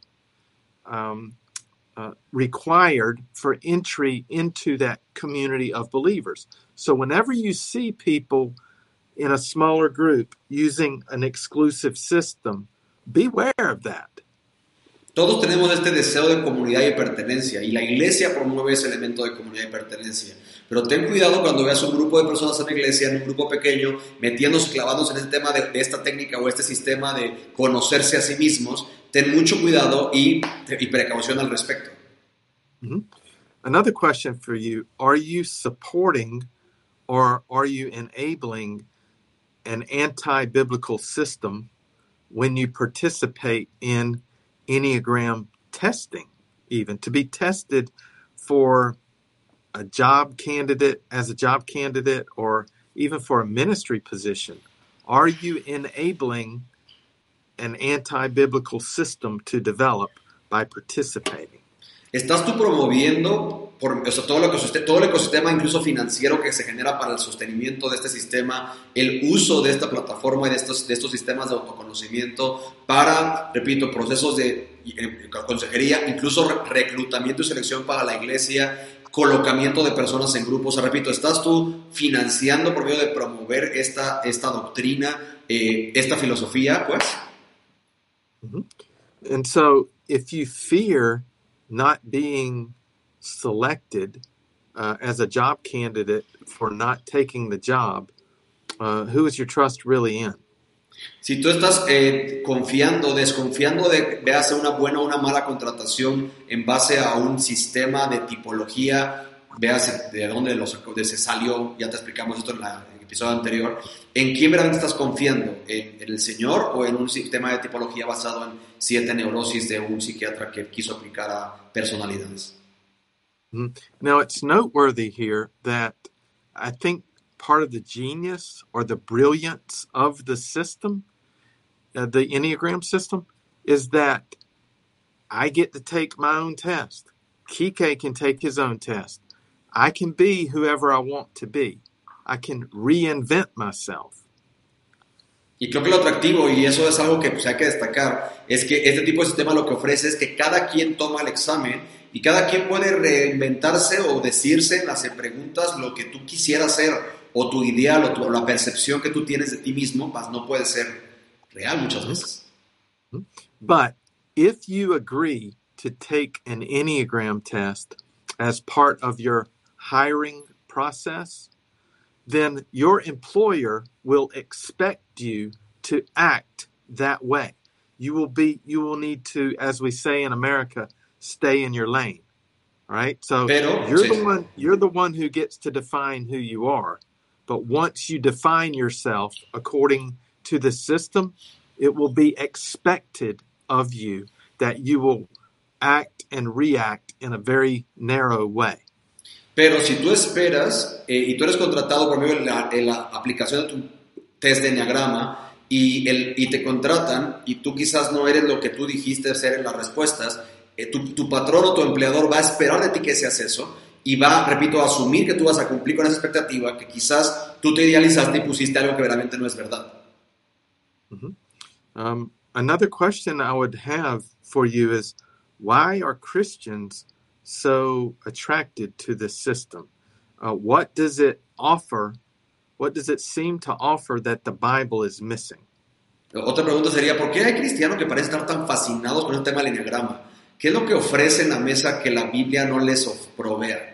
required for entry into that community of believers. So whenever you see people in a smaller group using an exclusive system, beware of that. Todos tenemos este deseo de comunidad y pertenencia, y la iglesia promueve ese elemento de comunidad y pertenencia. Pero ten cuidado cuando veas un grupo de personas en la iglesia, en un grupo pequeño, metiéndose, clavándose en ese tema de esta técnica o este sistema de conocerse a sí mismos. Ten mucho cuidado y precaución al respecto. Mm-hmm. Another question for you: are you supporting or are you enabling an anti-biblical system when you participate in Enneagram testing, even to be tested for a job candidate, or even for a ministry position? Are you enabling an anti-biblical system to develop by participating? ¿Estás tú promoviendo todo el ecosistema, incluso financiero, que se genera para el sostenimiento de este sistema, el uso de esta plataforma y de estos sistemas de autoconocimiento para, repito, procesos de consejería, incluso reclutamiento y selección para la iglesia, colocamiento de personas en grupos? Repito, ¿estás tú financiando por medio de promover esta doctrina, esta filosofía, pues? Mm-hmm. And so, if you fear not being selected as a job candidate for not taking the job, who is your trust really in? Si tú estás desconfiando de veas una buena o una mala contratación en base a un sistema de tipología, veas de dónde se salió, ya te explicamos esto en el episodio anterior, ¿en quién realmente estás confiando? ¿En el Señor o en un sistema de tipología basado en 7 neurosis de un psiquiatra que quiso aplicar a personalidades? Now, it's noteworthy here that I think part of the genius or the brilliance of the system, the Enneagram system, is that I get to take my own test. Kike can take his own test. I can be whoever I want to be. I can reinvent myself. Y creo que lo atractivo, y eso es algo que pues, hay que destacar, es que este tipo de sistema lo que ofrece es que cada quien toma el examen y cada quien puede reinventarse o decirse en las preguntas lo que tú quisieras ser, o tu ideal o la percepción que tú tienes de ti mismo, pues no puede ser real muchas veces. But if you agree to take an Enneagram test as part of your hiring process, then your employer will expect you to act that way. You will need to, as we say in America, stay in your lane. All right. So Pero, you're the one who gets to define who you are. But once you define yourself according to the system, it will be expected of you that you will act and react in a very narrow way. pero si tú esperas y tú eres contratado por medio de la aplicación de tu test de enneagrama y te contratan y tú quizás no eres lo que tú dijiste ser en las respuestas, tu patrón o tu empleador va a esperar de ti que seas eso y va, repito, a asumir que tú vas a cumplir con esa expectativa que quizás tú te idealizaste y pusiste algo que verdaderamente no es verdad. Mm-hmm. Another question I would have for you is, why are Christians so attracted to this system? What does it offer? What does it seem to offer that the Bible is missing? Otra pregunta sería, ¿por qué hay cristianos que parecen estar tan fascinados con el tema del enneagrama? ¿Qué es lo que ofrece en la mesa que la Biblia no les provea?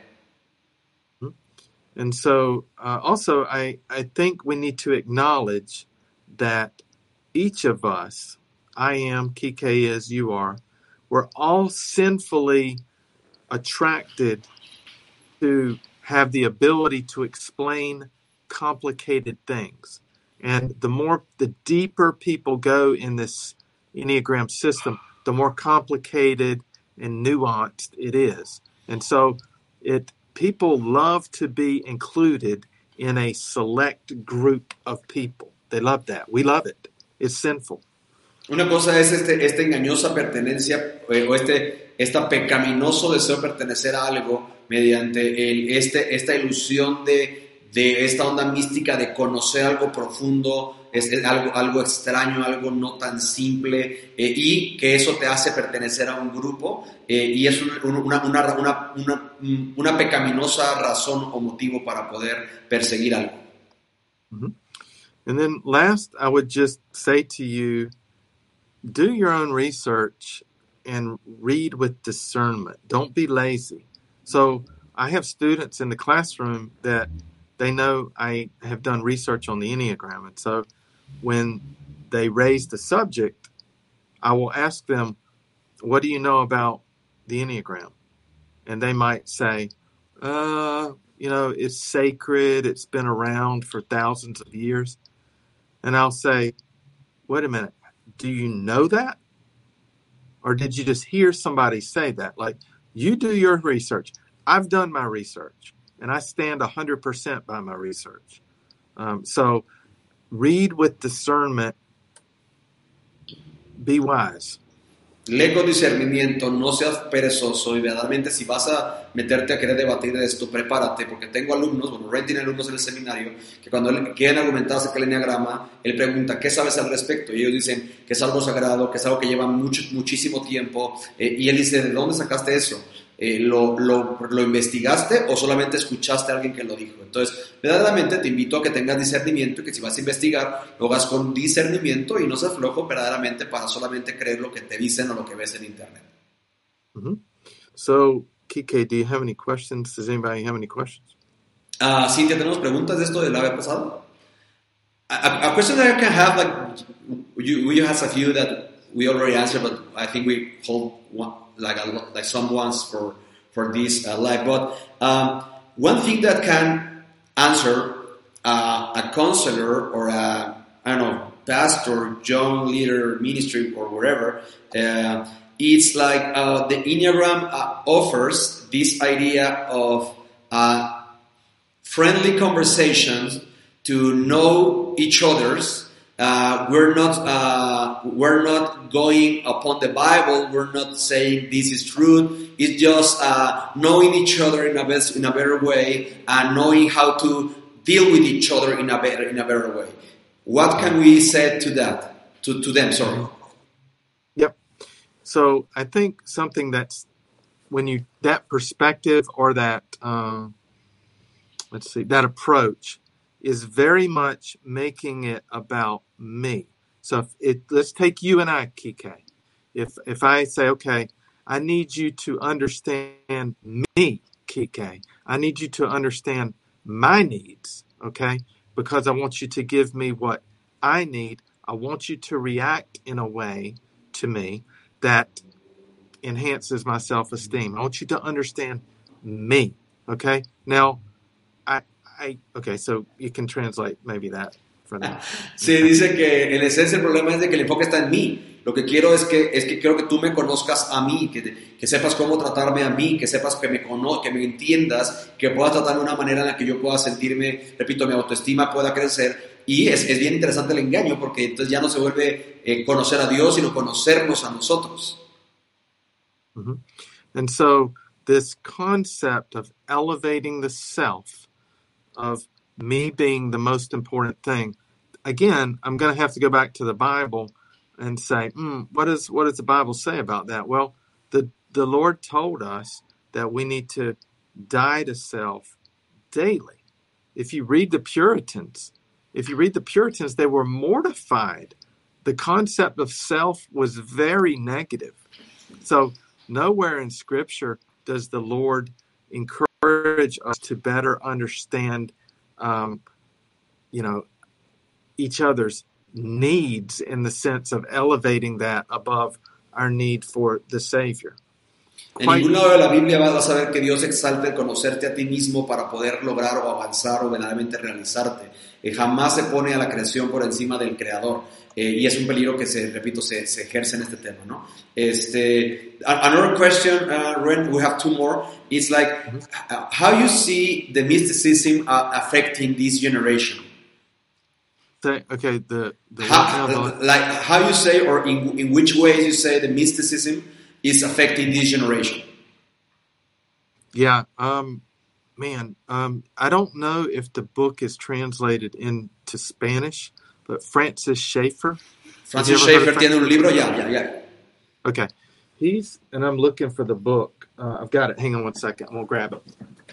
And so also I think we need to acknowledge that each of us, I am, Kike is, you are, we're all sinfully attracted to have the ability to explain complicated things. And the deeper people go in this Enneagram system, the more complicated and nuanced it is. And so people love to be included in a select group of people. They love that. We love it. It's sinful. Una cosa es esta engañosa pertenencia o esta pecaminoso deseo de pertenecer a algo mediante esta ilusión de esta onda mística de conocer algo profundo, es algo extraño, algo no tan simple y que eso te hace pertenecer a un grupo y es una pecaminosa razón o motivo para poder perseguir algo. Mm-hmm. And then last, I would just say to you, do your own research and read with discernment. Don't be lazy. So I have students in the classroom that they know I have done research on the Enneagram. And so when they raise the subject, I will ask them, what do you know about the Enneagram? And they might say, it's sacred. It's been around for thousands of years. And I'll say, wait a minute. Do you know that? Or did you just hear somebody say that? Like, you do your research. I've done my research, and I stand 100% by my research. So read with discernment. Be wise. Lee con discernimiento, no seas perezoso y verdaderamente si vas a meterte a querer debatir de esto, prepárate, porque tengo alumnos, Ren tiene alumnos en el seminario, que cuando quieren argumentar acerca del enneagrama, él pregunta, ¿qué sabes al respecto? Y ellos dicen que es algo sagrado, que es algo que lleva muchísimo tiempo, y él dice, ¿de dónde sacaste eso? ¿Lo investigaste o solamente escuchaste a alguien que lo dijo? Entonces, verdaderamente te invito a que tengas discernimiento y que si vas a investigar, lo hagas con discernimiento y no seas flojo verdaderamente para solamente creer lo que te dicen o lo que ves en internet. Mm-hmm. So, Kike, do you have any questions? Does anybody have any questions? Cintia, ¿tenemos preguntas de esto del ave pasado? A question that I can have, like, we have a few that we already answered, but I think we hold one, like some ones for this live. But one thing that can answer a counselor or pastor, young leader, ministry, or whatever, it's like the Enneagram offers this idea of friendly conversations to know each other's. We're not going upon the Bible. We're not saying this is truth. It's just knowing each other in a better way and knowing how to deal with each other in a better way. What can we say to that? To them, sorry. Yep. So I think something that's that perspective or that that approach is very much making it about me. So let's take you and I, Kike. If I say, okay, I need you to understand me, Kike. I need you to understand my needs, okay? Because I want you to give me what I need. I want you to react in a way to me that enhances my self-esteem. I want you to understand me. Okay. Now, okay, so you can translate maybe that for them. Sí, dice que en esencia el problema es de que el enfoque está en mí. Lo que quiero es que quiero que tú me conozcas a mí, que sepas cómo tratarme a mí, que sepas que me entiendas, que puedas tratarme de una manera en la que yo pueda sentirme, repito, mi autoestima pueda crecer. Y es bien interesante el engaño, porque entonces ya no se vuelve conocer a Dios, sino conocernos a nosotros. Mm-hmm. And so this concept of elevating the self, of me being the most important thing, again, I'm going to have to go back to the Bible and say, what does the Bible say about that? Well, the Lord told us that we need to die to self daily. If you read the Puritans, they were mortified. The concept of self was very negative. So nowhere in Scripture does the Lord encourage us to better understand, each other's needs in the sense of elevating that above our need for the Savior. En ningún lado de la Biblia vas a ver que Dios exalte el conocerte a ti mismo para poder lograr o avanzar o verdaderamente realizarte. Jamás se pone a la creación por encima del Creador. Y es un peligro que se ejerce en este tema, ¿no? Another question, Ren, we have two more. It's like, how you see the mysticism affecting this generation? Okay, how you say, or in which ways you say the mysticism is affecting this generation? Yeah, I don't know if the book is translated into Spanish, but Francis Schaeffer. Francis Schaeffer tiene un libro, yeah. Okay, and I'm looking for the book. I've got it. Hang on one second. I'm gonna grab it.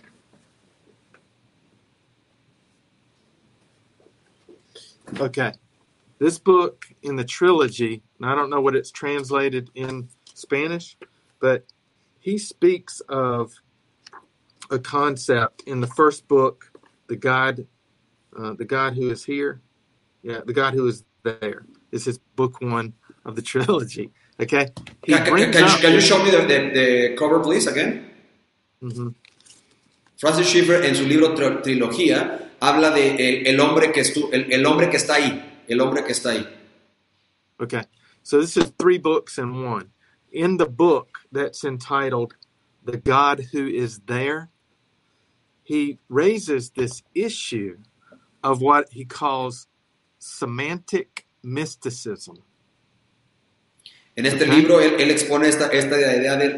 Okay, this book in the trilogy, and I don't know what it's translated in Spanish, but he speaks of a concept in the first book, the God who is here. Yeah, the God who is there. This is book 1 of the trilogy. Okay. Can you show me the cover, please, again? Mm-hmm. Francis Schaeffer, en su libro Trilogía, habla de el hombre que está ahí. El hombre que está ahí. Okay. So this is 3 books in one. In the book that's entitled The God Who Is There, he raises this issue of what he calls semantic mysticism. En este libro él expone esta idea del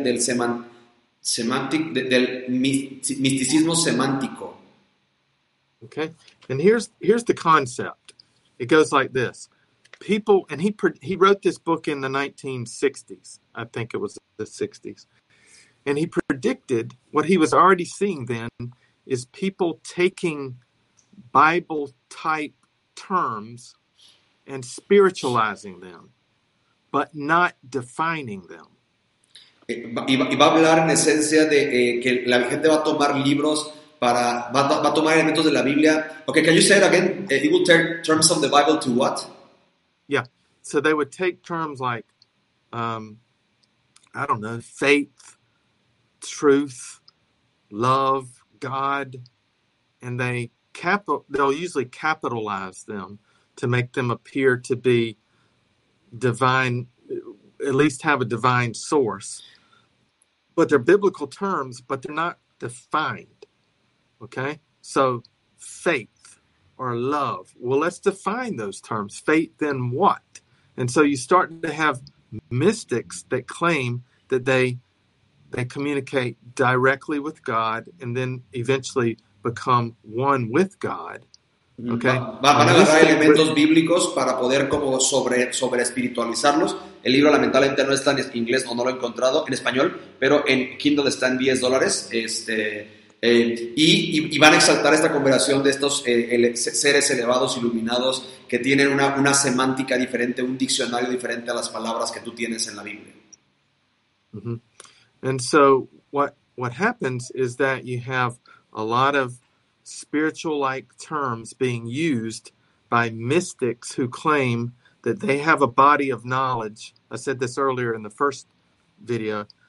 misticismo semántico. Okay, and here's the concept. It goes like this: people, and he wrote this book in the 1960s. I think it was the 60s, and he predicted what he was already seeing then is people taking Bible type terms and spiritualizing them, but not defining them. Y va a hablar en esencia de que la gente va a tomar libros va a tomar elementos de la Biblia. Okay, can you say it again? It will take terms of the Bible to what? Yeah, so they would take terms like, I don't know, faith, truth, love, God, and they'll usually capitalize them to make them appear to be divine, at least have a divine source. But they're biblical terms, but they're not defined. Okay? So faith or love. Well, let's define those terms. Faith, then what? And so you start to have mystics that claim that they communicate directly with God and then eventually become one with God. Okay. Van a agarrar elementos bíblicos para poder como sobre espiritualizarlos. El libro lamentablemente no está en inglés o no lo he encontrado en español, pero en Kindle está en $10. Y van a exaltar esta conversación de estos seres elevados, iluminados, que tienen una semántica diferente, un diccionario diferente a las palabras que tú tienes en la Biblia. Mm-hmm. And so what happens is that you have a lot of spiritual-like terms being used by mystics who claim that they have a body of knowledge. I said this earlier in the first video,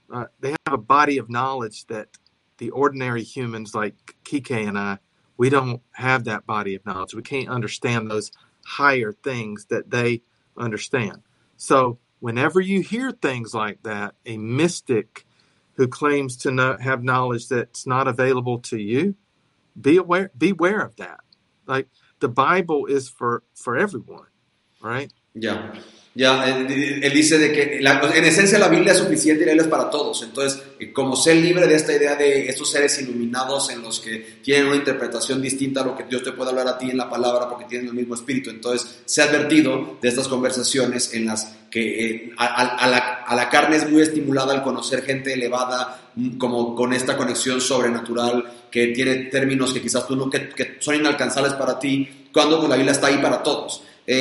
they have a body of knowledge that the ordinary humans like Kike and I, we don't have that body of knowledge. We can't understand those higher things that they understand. So whenever you hear things like that, a mystic who claims to have knowledge that's not available to you, beware of that. Like, the Bible is for everyone, right? Ya, él dice de que en esencia la Biblia es suficiente y la Biblia es para todos. Entonces, como ser libre de esta idea de estos seres iluminados en los que tienen una interpretación distinta a lo que Dios te puede hablar a ti en la palabra porque tienen el mismo espíritu. Entonces, se ha advertido de estas conversaciones en las que a la carne es muy estimulada al conocer gente elevada, como con esta conexión sobrenatural, que tiene términos que quizás tú no, que son inalcanzables para ti, cuando pues, la Biblia está ahí para todos.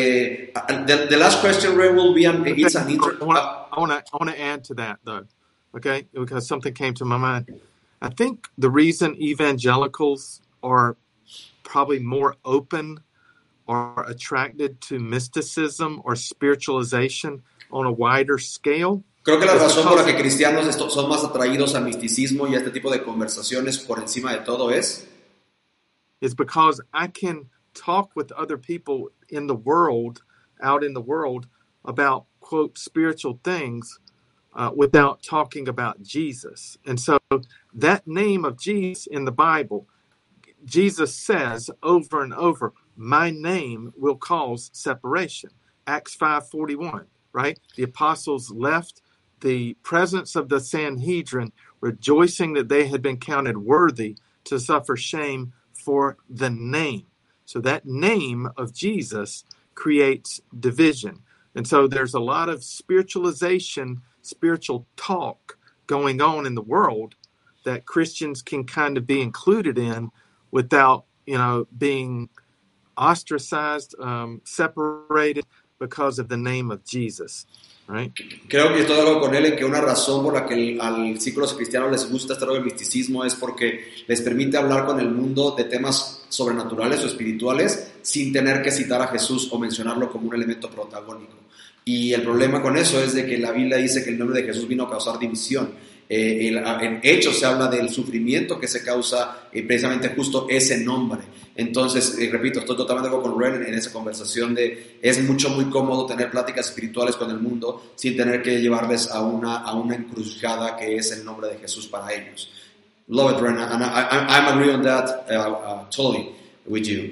The last question, Ray, will be it's an I want to add to that, though, okay? Because something came to my mind. I think the reason evangelicals are probably more open or attracted to mysticism or spiritualization on a wider scale. Creo que la razón por la que cristianos son más atraídos al misticismo y a este tipo de conversaciones por encima de todo es because I can talk with other people in the world, out in the world, about, quote, spiritual things without talking about Jesus. And so that name of Jesus in the Bible, Jesus says over and over, my name will cause separation. Acts 5:41, right? The apostles left the presence of the Sanhedrin, rejoicing that they had been counted worthy to suffer shame for the name. So that name of Jesus creates division. And so there's a lot of spiritualization, spiritual talk going on in the world that Christians can kind of be included in without, being ostracized, separated because of the name of Jesus. Right? Creo que estoy de acuerdo con él en que una razón por la que al círculos cristianos les gusta este rollo del misticismo es porque les permite hablar con el mundo de temas sobrenaturales o espirituales sin tener que citar a Jesús o mencionarlo como un elemento protagónico. Y el problema con eso es de que la Biblia dice que el nombre de Jesús vino a causar división. En Hechos se habla del sufrimiento que se causa precisamente justo ese nombre. Entonces, repito, estoy totalmente de acuerdo con Ren en esa conversación de es muy cómodo tener pláticas espirituales con el mundo sin tener que llevarles a una encrucijada que es el nombre de Jesús para ellos. Love it, Ren, and I'm agree on that totally with you.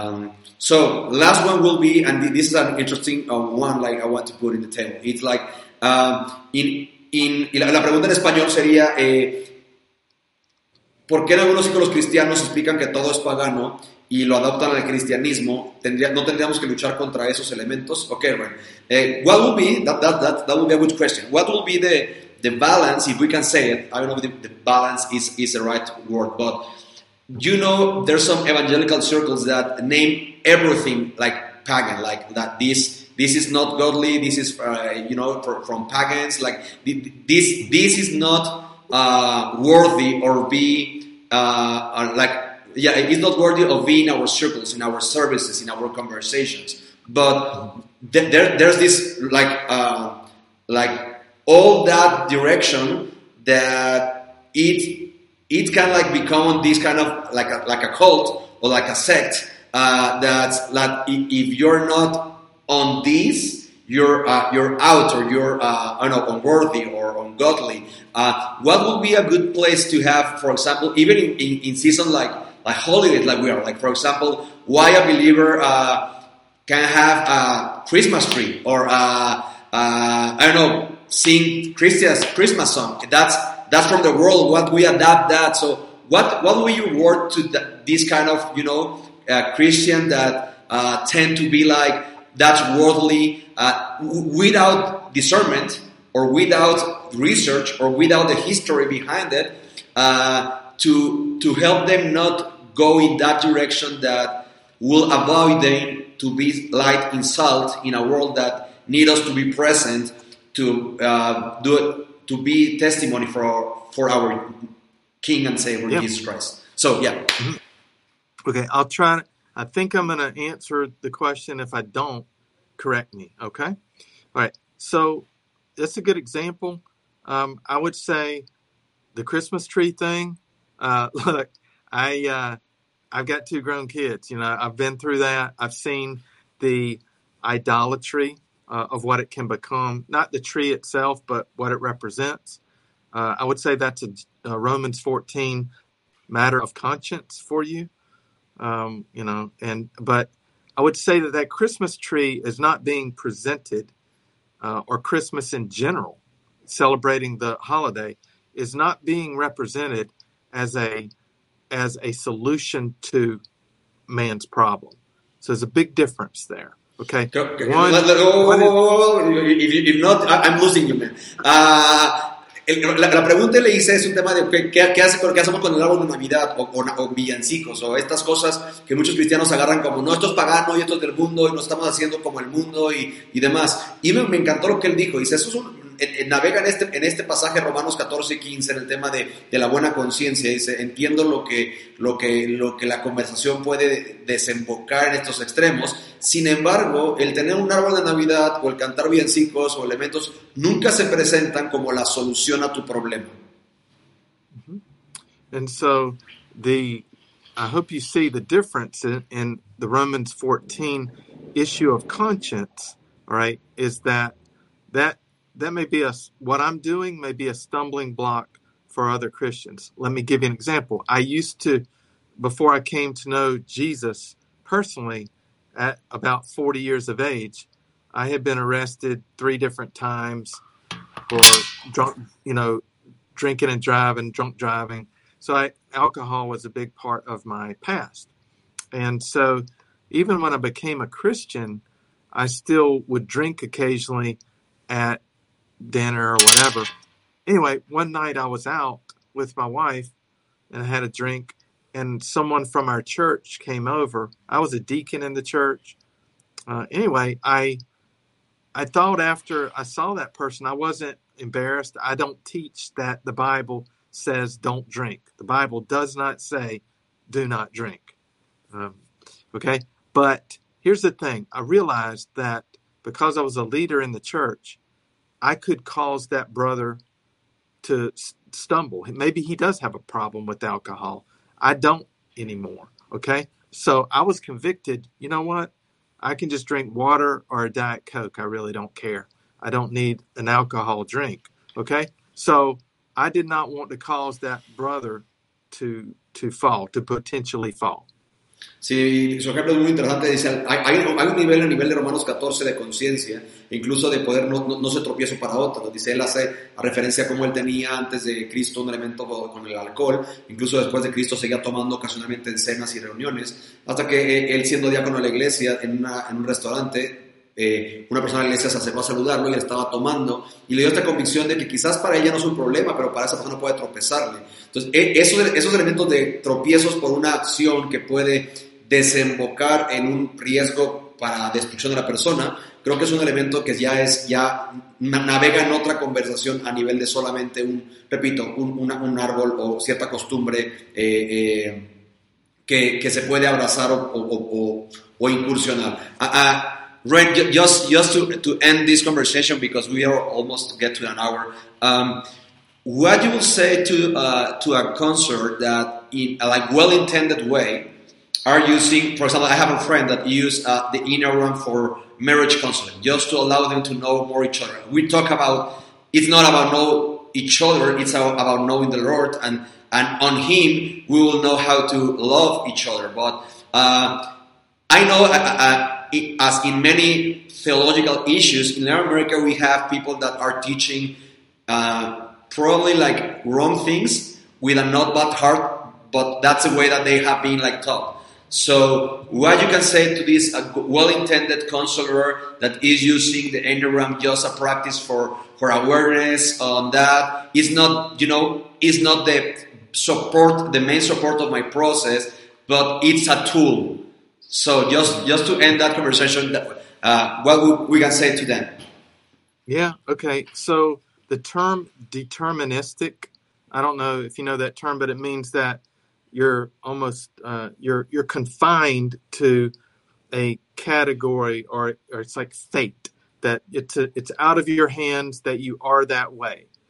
So, last one will be, and this is an interesting one like I want to put in the table. It's like, y la pregunta en español sería, ¿por qué en algunos círculos cristianos explican que todo es pagano y lo adaptan al cristianismo? ¿No tendríamos que luchar contra esos elementos? Okay, right. What will be, that would be a good question. What will be the balance, if we can say it? I don't know if the balance is the right word, but there's some evangelical circles that name everything like pagan, like that this is not godly, this is, from pagans, like this is not worthy or be, it's not worthy of being in our circles, in our services, in our conversations. But there's this, like all that direction that it can like become this kind of like a cult or like a sect, that's like if you're not on this, you're out, or you're unworthy or ungodly. What would be a good place to have, for example, even in season like holidays, like we are, like for example, why a believer can have a Christmas tree or sing Christmas song. That's from the world. What we adapt that. So what will you word to this kind of Christian that tend to be like that's worldly, without discernment or without research or without the history behind it, to help them not go in that direction that will avoid them to be light in salt in a world that need us to be present to to be testimony for our King and Savior Jesus Christ. So yeah. Okay, I'll try. I think I'm going to answer the question. If I don't, correct me, okay? All right, so that's a good example. I would say the Christmas tree thing. Look, I've got 2 grown kids. I've been through that. I've seen the idolatry of what it can become. Not the tree itself, but what it represents. I would say that's a Romans 14 matter of conscience for you. But I would say that Christmas tree is not being presented, or Christmas in general, celebrating the holiday, is not being represented as a solution to man's problem. So there's a big difference there. Okay. If not, I'm losing you, man. La pregunta que le hice es un tema de qué hacemos con el árbol de Navidad o villancicos o estas cosas que muchos cristianos agarran como no, esto es pagano y esto es del mundo y nos estamos haciendo como el mundo y demás. Y me encantó lo que él dijo. Dice, navega en este pasaje Romanos 14 y 15 en el tema de la buena conciencia. Dice, entiendo lo que la conversación puede desembocar en estos extremos. Sin embargo, el tener un árbol de Navidad o el cantar villancicos o elementos nunca se presentan como la solución a tu problema. And so I hope you see the difference in the Romans 14 issue of conscience, all right, is that may be what I'm doing may be a stumbling block for other Christians. Let me give you an example. I used to, before I came to know Jesus personally, at about 40 years of age, I had been arrested 3 different times for drinking and driving, drunk driving. So alcohol was a big part of my past. And so even when I became a Christian, I still would drink occasionally at dinner or whatever. Anyway, one night I was out with my wife and I had a drink, and someone from our church came over. I was a deacon in the church. Anyway, I thought after I saw that person, I wasn't embarrassed. I don't teach that the Bible says don't drink. The Bible does not say do not drink. Okay? But here's the thing. I realized that because I was a leader in the church, I could cause that brother to stumble. Maybe he does have a problem with alcohol. I don't anymore. Okay? So I was convicted. You know what? I can just drink water or a Diet Coke. I really don't care. I don't need an alcohol drink. Okay? So I did not want to cause that brother to fall, to potentially fall. Sí, su ejemplo es muy interesante. Dice, hay un nivel, a nivel de Romanos 14 de conciencia, incluso de poder no ser tropiezo para otros. Dice, él hace a referencia a cómo él tenía antes de Cristo un elemento con el alcohol, incluso después de Cristo seguía tomando ocasionalmente en cenas y reuniones, hasta que él, siendo diácono de la iglesia en un restaurante, una persona de la iglesia se acercó a saludarlo y él estaba tomando y le dio esta convicción de que quizás para ella no es un problema, pero para esa persona puede tropezarle. Entonces, esos elementos de tropiezos por una acción que puede desembocar en un riesgo para destrucción de la persona, creo que es un elemento que ya navega en otra conversación a nivel de solamente un árbol o cierta costumbre que se puede abrazar o incursionar. Ren, just to end this conversation, because we are almost get to an hour, what you will say to a concert that in a well-intended way are using, for example, I have a friend that used the Enneagram for marriage counseling, just to allow them to know more each other. We talk about, it's not about know each other, it's about knowing the Lord, and on Him we will know how to love each other. But I know, as in many theological issues, in America we have people that are teaching probably like wrong things with a not bad heart, but that's the way that they have been like taught. So what you can say to this well-intended counselor that is using the Enneagram just a practice for awareness on that is not, is not the main support of my process, but it's a tool. So just to end that conversation, what we can say to them? Yeah. Okay. So the term deterministic, I don't know if you know that term, but it means that you're almost you're confined to a category, or it's like fate, that it's out of your hands, that you are that way.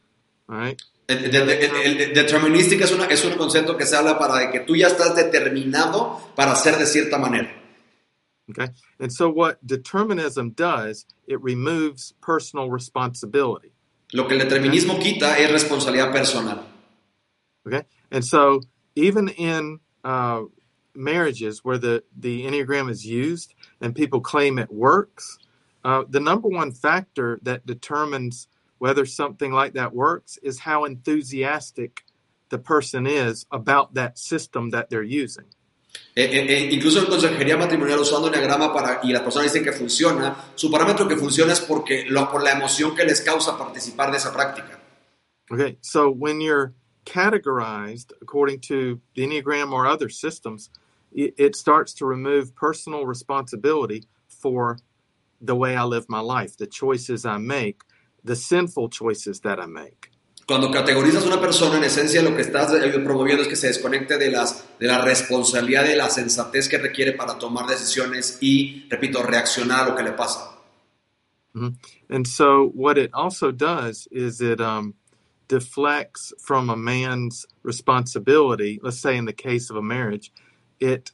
All right. Determinística es un concepto que se habla para de que tú ya estás determinado para ser de cierta manera. Okay. And so what determinism does, it removes personal responsibility. Lo que el determinismo quita es responsabilidad personal. Okay. And so even in marriages where the Enneagram is used and people claim it works, the number one factor that determines whether something like that works is how enthusiastic the person is about that system that they're using. Incluso en consejería matrimonial usando Enneagrama y las personas dicen que funciona, su parámetro que funciona es por la emoción que les causa participar de esa práctica. Okay, so when you're categorized according to the Enneagram or other systems, it starts to remove personal responsibility for the way I live my life, the choices I make, the sinful choices that I make. Cuando categorizas a una persona, en esencia lo que estás promoviendo es que se desconecte de la responsabilidad, de la sensatez que requiere para tomar decisiones y, repito, reaccionar a lo que le pasa. Mm-hmm. And so what it also does is it deflects from a man's responsibility. Let's say in the case of a marriage, it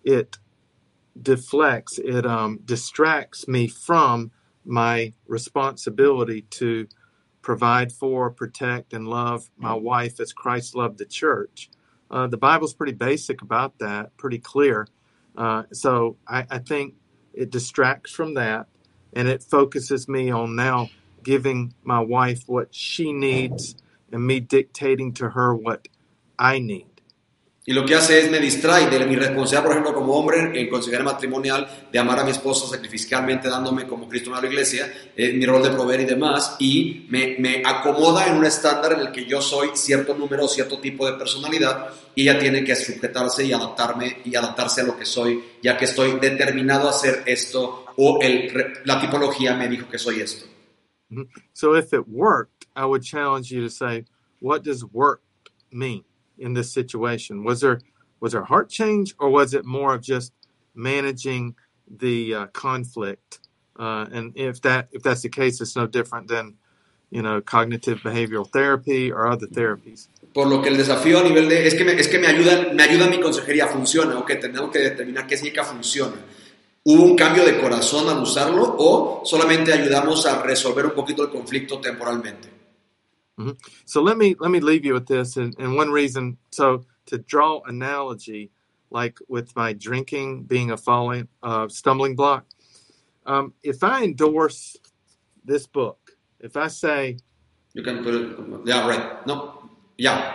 deflects, it distracts me from my responsibility to provide for, protect, and love my wife as Christ loved the church. The Bible's pretty basic about that, pretty clear. So I think it distracts from that, and it focuses me on now giving my wife what she needs and me dictating to her what I need. Y lo que hace es me distrae de mi responsabilidad, por ejemplo, como hombre en consejería matrimonial, de amar a mi esposa sacrificialmente, dándome como Cristo a la iglesia, mi rol de proveer y demás, y me acomoda en un estándar en el que yo soy cierto número, cierto tipo de personalidad, y ella tiene que sujetarse y adaptarse a lo que soy, ya que estoy determinado a hacer esto, o la tipología me dijo que soy esto. Mm-hmm. So if it worked, I would challenge you to say, what does work mean in this situation? Was there heart change, or was it more of just managing the conflict? And if that's the case, it's no different than cognitive behavioral therapy or other therapies. Por lo que el desafío a nivel de es que me ayuda mi consejería, funciona, ok, tenemos que determinar qué significa funciona. ¿Hubo un cambio de corazón al usarlo o solamente ayudamos a resolver un poquito el conflicto temporalmente? Mm-hmm. So let me leave you with this, and one reason, so to draw analogy, like with my drinking being a stumbling block, if I endorse this book, if I say, you can put it, yeah, right, no, yeah.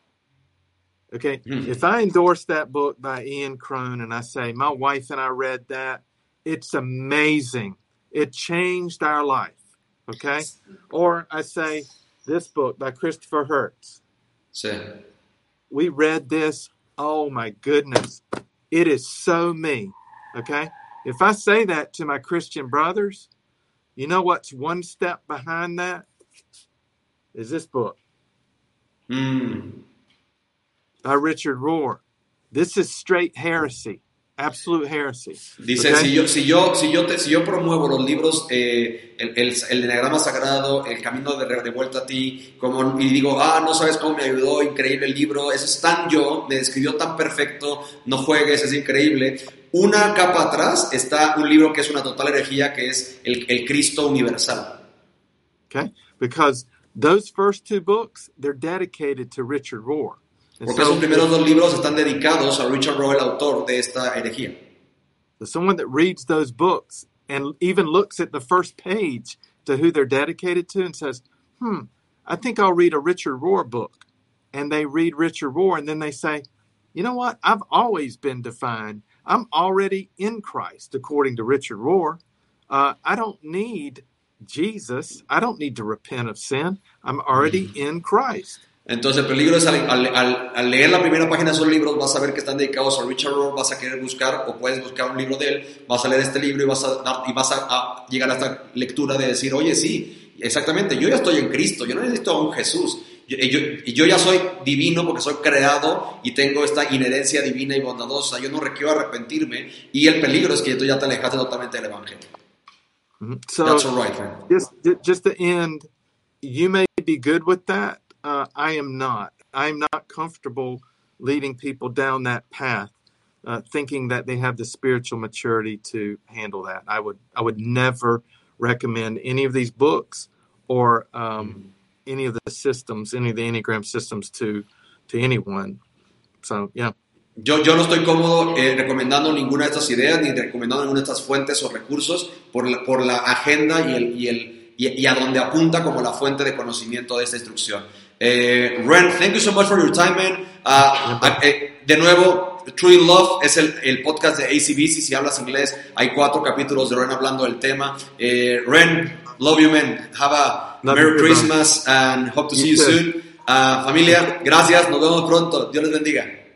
Okay, if I endorse that book by Ian Crone and I say, my wife and I read that, it's amazing. It changed our life, okay? Or I say, this book by Christopher Hertz. Sí. We read this, oh my goodness, it is so me, okay? If I say that to my Christian brothers, you know what's one step behind that? Is this book. By Richard Rohr. This is straight heresy, absolute heresy. Dice, okay? si yo promuevo los libros, el Enneagrama Sagrado, El Camino de Vuelta a Ti, y digo, no sabes cómo me ayudó, increíble el libro, eso es tan yo, me describió tan perfecto, no juegues, es increíble. Una capa atrás está un libro que es una total herejía, que es el Cristo Universal. Okay, because those first two books, they're dedicated to Richard Rohr. Porque esos primeros dos libros están dedicados a Richard Rohr, el autor de esta herejía. So someone that reads those books and even looks at the first page to who they're dedicated to and says, I think I'll read a Richard Rohr book. And they read Richard Rohr and then they say, you know what? I've always been defined. I'm already in Christ, according to Richard Rohr. I don't need Jesus. I don't need to repent of sin. I'm already in Christ. Entonces el peligro es al leer la primera página de esos libros vas a ver que están dedicados a Richard Rohr, vas a querer buscar o puedes buscar un libro de él, vas a leer este libro y vas a llegar a esta lectura de decir, oye, sí, exactamente, yo ya estoy en Cristo, yo no necesito a un Jesús, yo ya soy divino porque soy creado y tengo esta inherencia divina y bondadosa, yo no requiero arrepentirme, y el peligro es que tú ya te alejaste totalmente del Evangelio. So, That's all right, man. Just to end, you may be good with that. I am not. I'm not comfortable leading people down that path, thinking that they have the spiritual maturity to handle that. I would never recommend any of these books or any of the systems, any of the Enneagram systems to anyone. So, yeah. Yo no estoy cómodo recomendando ninguna de estas ideas ni recomendando ninguna de estas fuentes o recursos por la agenda y a donde apunta como la fuente de conocimiento de esta instrucción. Ren, thank you so much for your time, man. De nuevo, Truly Love es el podcast de ACBC. Si hablas inglés, hay 4 capítulos de Ren hablando del tema. Ren, love you, man. Have a Merry Christmas and hope to see you soon. Familia, gracias. Nos vemos pronto. Dios les bendiga.